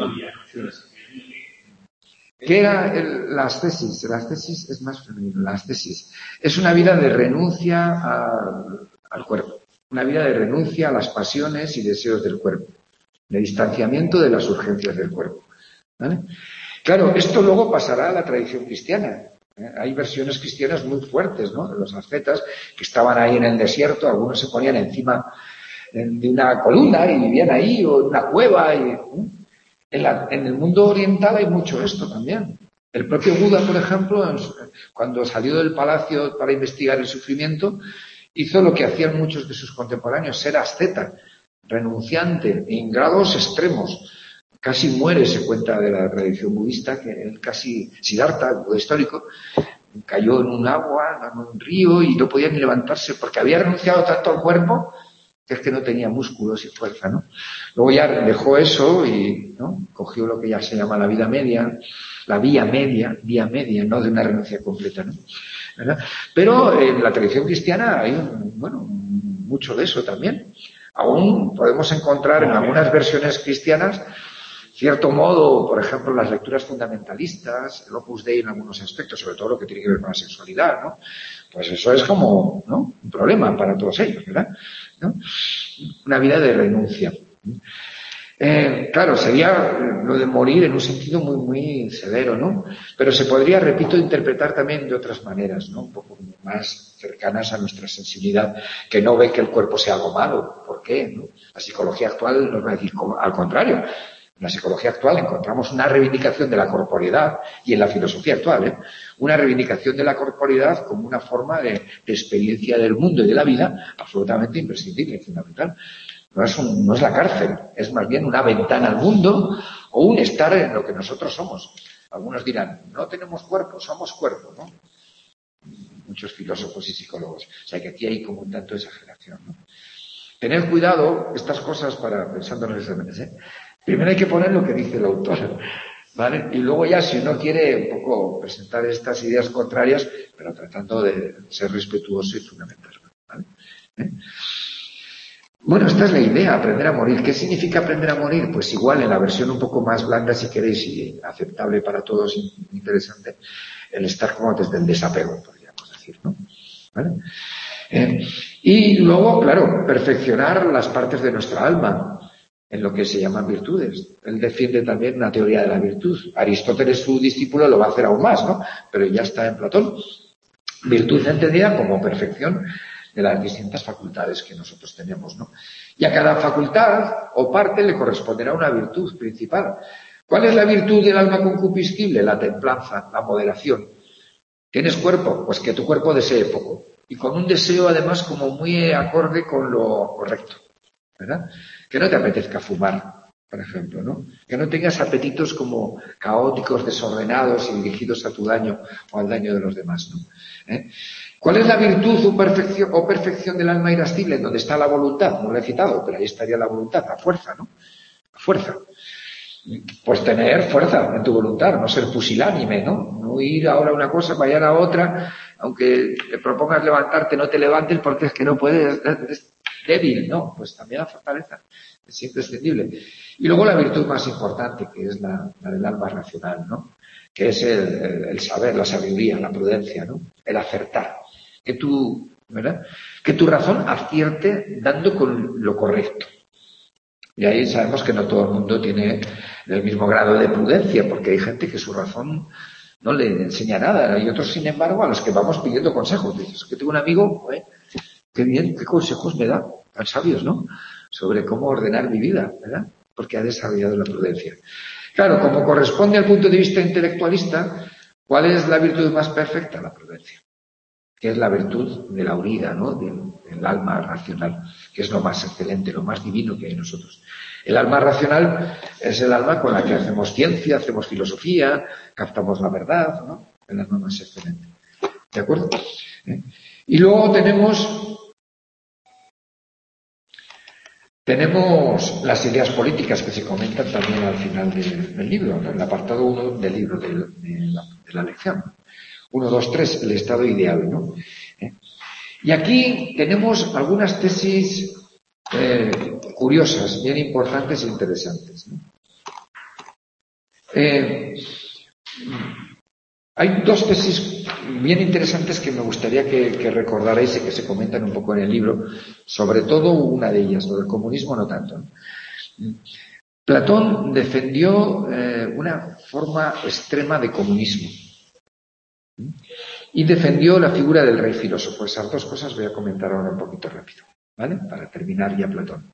¿Qué era el, la ascesis? La ascesis es más femenino. La ascesis es una vida de renuncia al, al cuerpo, una vida de renuncia a las pasiones y deseos del cuerpo, de distanciamiento de las urgencias del cuerpo. ¿Vale? Claro, esto luego pasará a la tradición cristiana. ¿Eh? Hay versiones cristianas muy fuertes, ¿no? De los ascetas que estaban ahí en el desierto, algunos se ponían encima de una columna y vivían ahí, o en una cueva. Y, ¿eh? En, la, en el mundo oriental hay mucho esto también. El propio Buda, por ejemplo, cuando salió del palacio para investigar el sufrimiento, hizo lo que hacían muchos de sus contemporáneos, ser asceta, renunciante, en grados extremos. Casi muere, se cuenta de la tradición budista, que él casi, Siddhartha, el Buda histórico, cayó en un agua, en un río, y no podía ni levantarse porque había renunciado tanto al cuerpo que es que no tenía músculos y fuerza, ¿no? Luego ya dejó eso y, ¿no? Cogió lo que ya se llama la vida media, la vía media, vía media, no de una renuncia completa, ¿no? ¿Verdad? Pero en la tradición cristiana hay, un, bueno, mucho de eso también. Aún podemos encontrar en algunas versiones cristianas cierto modo, por ejemplo, las lecturas fundamentalistas, el Opus Dei en algunos aspectos, sobre todo lo que tiene que ver con la sexualidad, ¿no? Pues eso es como, ¿no? Un problema para todos ellos, ¿verdad? ¿No? Una vida de renuncia. Eh, claro, sería lo de morir en un sentido muy, muy severo, ¿no? Pero se podría, repito, interpretar también de otras maneras, ¿no? Un poco más cercanas a nuestra sensibilidad, que no ve que el cuerpo sea algo malo. ¿Por qué? ¿No? La psicología actual nos va a decir al contrario. En la psicología actual encontramos una reivindicación de la corporeidad, y en la filosofía actual, ¿eh? Una reivindicación de la corporeidad como una forma de, de experiencia del mundo y de la vida absolutamente imprescindible y fundamental. No es, un, no es la cárcel, es más bien una ventana al mundo o un estar en lo que nosotros somos. Algunos dirán, no tenemos cuerpo, somos cuerpo, ¿no? Muchos filósofos y psicólogos. O sea que aquí hay como un tanto de exageración, ¿no? Tened cuidado, estas cosas para, pensando en los exámenes, ¿eh? Primero hay que poner lo que dice el autor, ¿vale? Y luego ya, si uno quiere un poco presentar estas ideas contrarias, pero tratando de ser respetuoso y fundamental, ¿vale? ¿Eh? Bueno, esta es la idea, aprender a morir. ¿Qué significa aprender a morir? Pues igual, en la versión un poco más blanda, si queréis, y aceptable para todos, interesante, el estar como desde el desapego, podríamos decir, ¿no? ¿Vale? Eh, y luego, claro, perfeccionar las partes de nuestra alma, en lo que se llaman virtudes. Él defiende también una teoría de la virtud. Aristóteles, su discípulo, lo va a hacer aún más, ¿no? Pero ya está en Platón. Virtud entendida como perfección de las distintas facultades que nosotros tenemos, ¿no? Y a cada facultad o parte le corresponderá una virtud principal. ¿Cuál es la virtud del alma concupiscible? La templanza, la moderación. ¿Tienes cuerpo? Pues que tu cuerpo desee poco. Y con un deseo, además, como muy acorde con lo correcto, ¿verdad? Que no te apetezca fumar, por ejemplo, ¿no? Que no tengas apetitos como caóticos, desordenados y dirigidos a tu daño o al daño de los demás, ¿no? ¿Eh? ¿Cuál es la virtud o perfección, o perfección del alma irascible? En donde está la voluntad, no lo he citado, pero ahí estaría la voluntad, la fuerza, ¿no? La fuerza. Pues tener fuerza en tu voluntad, no ser pusilánime, ¿no? No ir ahora a una cosa, mañana a otra, aunque te propongas levantarte, no te levantes porque es que no puedes, eres débil, ¿no? Pues también la fortaleza es imprescindible. Y luego la virtud más importante, que es la, la del alma racional, ¿no? Que es el, el, el saber, la sabiduría, la prudencia, ¿no? El acertar. Que tu, ¿verdad? Que tu razón acierte dando con lo correcto. Y ahí sabemos que no todo el mundo tiene el mismo grado de prudencia, porque hay gente que su razón no le enseña nada. Y otros, sin embargo, a los que vamos pidiendo consejos. Dices, que tengo un amigo, ¿eh? Qué bien, qué consejos me da, tan sabios, ¿no? Sobre cómo ordenar mi vida, ¿verdad? Porque ha desarrollado la prudencia. Claro, como corresponde al punto de vista intelectualista, ¿cuál es la virtud más perfecta? La prudencia. Que es la virtud de la unidad, ¿no? Del, del alma racional, que es lo más excelente, lo más divino que hay en nosotros. El alma racional es el alma con la que hacemos ciencia, hacemos filosofía, captamos la verdad, ¿no? El alma más excelente. ¿De acuerdo? ¿Eh? Y luego tenemos tenemos las ideas políticas que se comentan también al final del, del libro, en el apartado uno del libro de, de, la, de la lección. Uno, dos, tres, el estado ideal, ¿no? ¿Eh? Y aquí tenemos algunas tesis eh, curiosas, bien importantes e interesantes, ¿no? Eh, hay dos tesis bien interesantes que me gustaría que, que recordarais y que se comentan un poco en el libro, sobre todo una de ellas, lo del comunismo no tanto, ¿no? Platón defendió eh, una forma extrema de comunismo y defendió la figura del rey filósofo. Esas dos cosas voy a comentar ahora un poquito rápido, ¿vale? Para terminar ya Platón.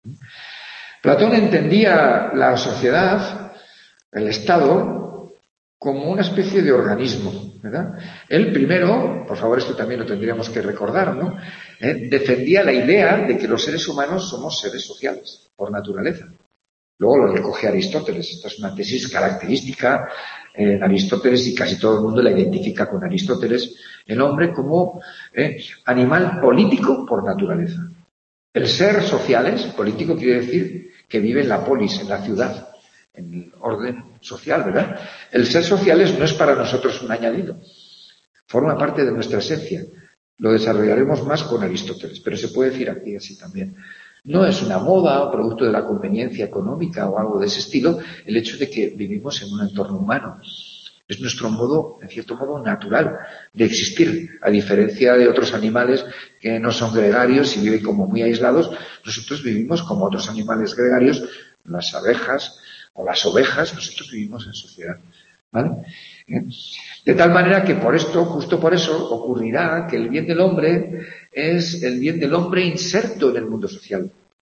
Platón entendía la sociedad, el Estado, como una especie de organismo, ¿verdad? Él primero, por favor, esto también lo tendríamos que recordar, ¿no? Eh, defendía la idea de que los seres humanos somos seres sociales, por naturaleza. Luego lo recoge Aristóteles. Esta es una tesis característica en Aristóteles y casi todo el mundo la identifica con Aristóteles, el hombre como eh, animal político por naturaleza. El ser sociales, político quiere decir que vive en la polis, en la ciudad, en el orden social, ¿verdad? El ser sociales no es para nosotros un añadido, forma parte de nuestra esencia. Lo desarrollaremos más con Aristóteles, pero se puede decir aquí así también. No es una moda o producto de la conveniencia económica o algo de ese estilo el hecho de que vivimos en un entorno humano. Es nuestro modo, en cierto modo, natural de existir. A diferencia de otros animales que no son gregarios y viven como muy aislados, nosotros vivimos como otros animales gregarios, las abejas o las ovejas, nosotros vivimos en sociedad. ¿Vale? De tal manera que por esto, justo por eso, ocurrirá que el bien del hombre es el bien del hombre inserto en el mundo social.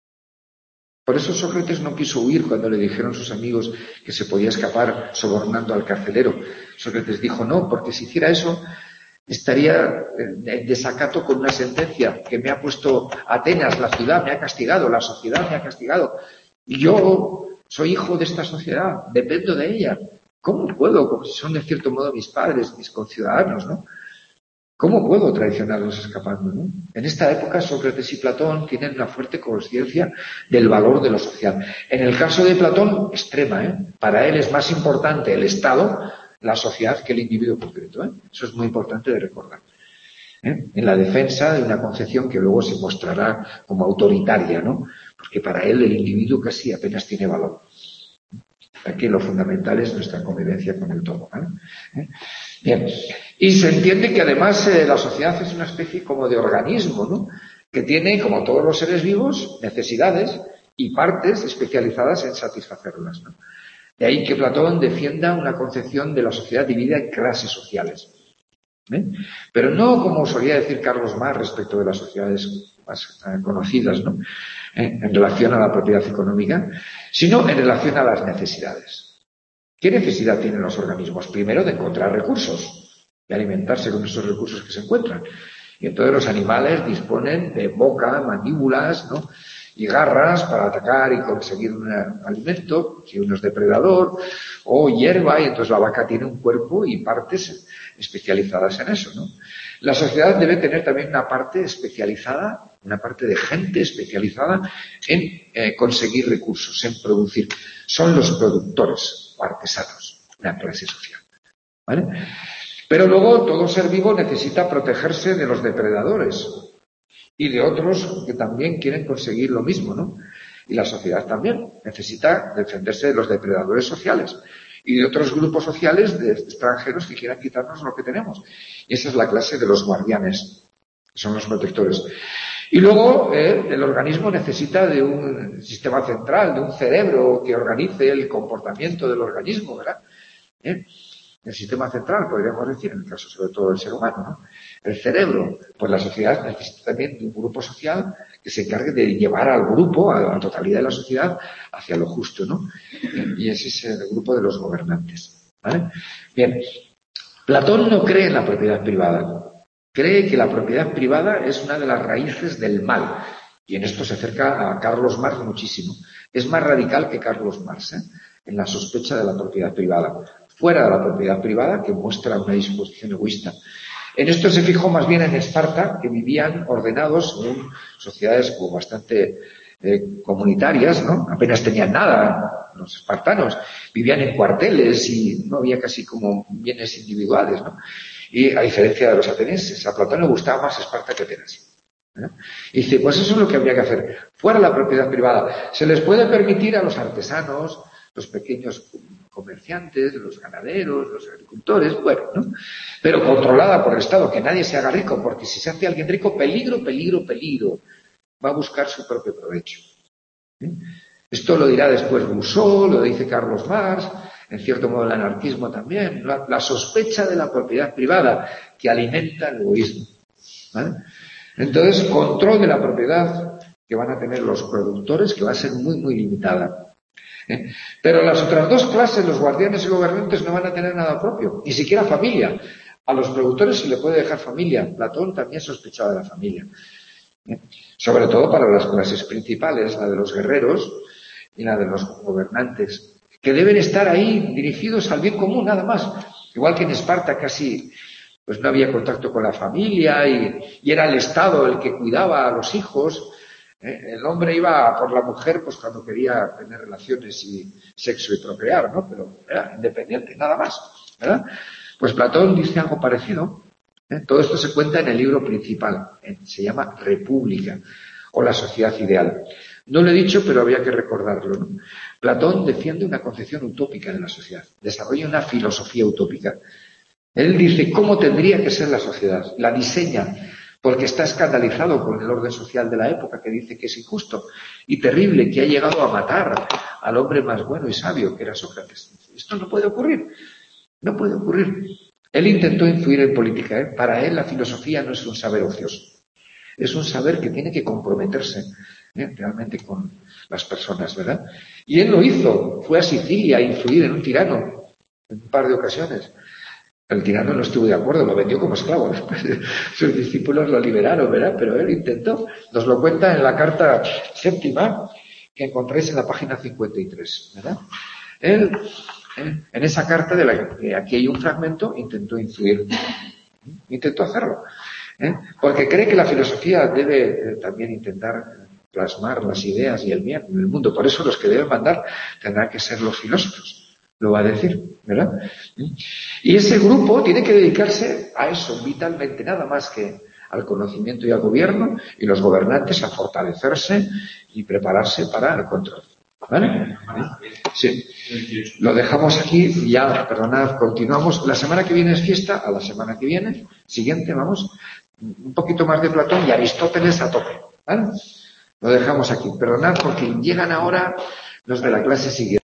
Por eso Sócrates no quiso huir cuando le dijeron sus amigos que se podía escapar sobornando al carcelero. Sócrates dijo no, porque si hiciera eso estaría en desacato con una sentencia que me ha puesto Atenas, la ciudad me ha castigado, la sociedad me ha castigado. Y yo soy hijo de esta sociedad, dependo de ella. ¿Cómo puedo? Porque son de cierto modo mis padres, mis conciudadanos, ¿no? ¿Cómo puedo traicionarlos escapando, ¿no? En esta época Sócrates y Platón tienen una fuerte conciencia del valor de lo social. En el caso de Platón, extrema, ¿eh? Para él es más importante el Estado, la sociedad, que el individuo concreto, ¿eh? Eso es muy importante de recordar, ¿eh? En la defensa de una concepción que luego se mostrará como autoritaria, ¿no? Porque para él el individuo casi apenas tiene valor. Aquí lo fundamental es nuestra convivencia con el todo, ¿eh? Bien. Y se entiende que además eh, la sociedad es una especie como de organismo, ¿no? Que tiene, como todos los seres vivos, necesidades y partes especializadas en satisfacerlas, ¿no? De ahí que Platón defienda una concepción de la sociedad dividida en clases sociales. ¿eh? Pero no como solía decir Carlos Marx respecto de las sociedades más eh, conocidas, ¿no? ¿Eh? En relación a la propiedad económica, sino en relación a las necesidades. ¿Qué necesidad tienen los organismos? Primero, de encontrar recursos, de alimentarse con esos recursos que se encuentran. Y entonces los animales disponen de boca, mandíbulas, ¿no? Y garras para atacar y conseguir un alimento, si uno es depredador, o hierba, y entonces la vaca tiene un cuerpo y partes especializadas en eso, ¿no? La sociedad debe tener también una parte especializada, una parte de gente especializada en eh, conseguir recursos, en producir. Son los productores o artesanos, una clase social, ¿vale? Pero luego todo ser vivo necesita protegerse de los depredadores y de otros que también quieren conseguir lo mismo, ¿no? Y la sociedad también necesita defenderse de los depredadores sociales y de otros grupos sociales de extranjeros que quieran quitarnos lo que tenemos. Y esa es la clase de los guardianes, que son los protectores. Y luego eh, el organismo necesita de un sistema central, de un cerebro que organice el comportamiento del organismo, ¿verdad? ¿Eh? El sistema central, podríamos decir, en el caso sobre todo del ser humano, ¿no? El cerebro, pues la sociedad necesita también de un grupo social que se encargue de llevar al grupo, a la totalidad de la sociedad, hacia lo justo, ¿no? Y ese es el grupo de los gobernantes, ¿vale? Bien, Platón no cree en la propiedad privada. Cree que la propiedad privada es una de las raíces del mal. Y en esto se acerca a Carlos Marx muchísimo. Es más radical que Carlos Marx, ¿eh? En la sospecha de la propiedad privada. Fuera de la propiedad privada, que muestra una disposición egoísta. En esto se fijó más bien en Esparta, que vivían ordenados en sociedades como bastante eh, comunitarias, ¿no? Apenas tenían nada los espartanos. Vivían en cuarteles y no había casi como bienes individuales, ¿no? Y a diferencia de los atenienses, a Platón le gustaba más Esparta que Atenas. ¿Eh? Y dice, pues eso es lo que habría que hacer. Fuera la propiedad privada. Se les puede permitir a los artesanos, los pequeños comerciantes, los ganaderos, los agricultores, bueno, ¿no? Pero controlada por el Estado, que nadie se haga rico, porque si se hace alguien rico, peligro, peligro, peligro. Va a buscar su propio provecho. ¿Eh? Esto lo dirá después Rousseau, lo dice Carlos Marx, en cierto modo el anarquismo también, la, la sospecha de la propiedad privada que alimenta el egoísmo, ¿vale? Entonces, control de la propiedad que van a tener los productores, que va a ser muy, muy limitada. ¿Eh? Pero las otras dos clases, los guardianes y gobernantes, no van a tener nada propio, ni siquiera familia. A los productores se le puede dejar familia. Platón también sospechaba de la familia. ¿Eh? Sobre todo para las clases principales, la de los guerreros y la de los gobernantes, que deben estar ahí dirigidos al bien común, nada más. Igual que en Esparta casi pues no había contacto con la familia y, y era el Estado el que cuidaba a los hijos. ¿Eh? El hombre iba por la mujer pues cuando quería tener relaciones y sexo y procrear, ¿no? Pero era independiente, nada más, ¿verdad? Pues Platón dice algo parecido. ¿Eh? Todo esto se cuenta en el libro principal, ¿eh? Se llama República o la sociedad ideal. No lo he dicho, pero había que recordarlo, ¿no? Platón defiende una concepción utópica de la sociedad, desarrolla una filosofía utópica. Él dice cómo tendría que ser la sociedad, la diseña, porque está escandalizado con el orden social de la época, que dice que es injusto y terrible, que ha llegado a matar al hombre más bueno y sabio, que era Sócrates. Esto no puede ocurrir, no puede ocurrir. Él intentó influir en política, ¿eh? Para él la filosofía no es un saber ocioso, es un saber que tiene que comprometerse, ¿eh? Realmente con las personas, ¿verdad? Y él lo hizo, fue a Sicilia a influir en un tirano en un par de ocasiones. El tirano no estuvo de acuerdo, lo vendió como esclavo. Sus discípulos lo liberaron, ¿verdad? Pero él intentó. Nos lo cuenta en la carta séptima que encontráis en la página cincuenta y tres, ¿verdad? Él, ¿eh? En esa carta de la que aquí hay un fragmento, intentó influir. Intentó hacerlo. ¿Eh? Porque cree que la filosofía debe eh, también intentar plasmar las ideas y el bien en el mundo. Por eso los que deben mandar tendrán que ser los filósofos. Lo va a decir, ¿verdad? Y ese grupo tiene que dedicarse a eso vitalmente, nada más que al conocimiento y al gobierno, y los gobernantes a fortalecerse y prepararse para el control. ¿Vale? Sí. Lo dejamos aquí y ya, perdonad, continuamos. La semana que viene es fiesta, a la semana que viene, siguiente, vamos, un poquito más de Platón y Aristóteles a tope. ¿Vale? Lo dejamos aquí. Perdonad porque llegan ahora los de la clase siguiente.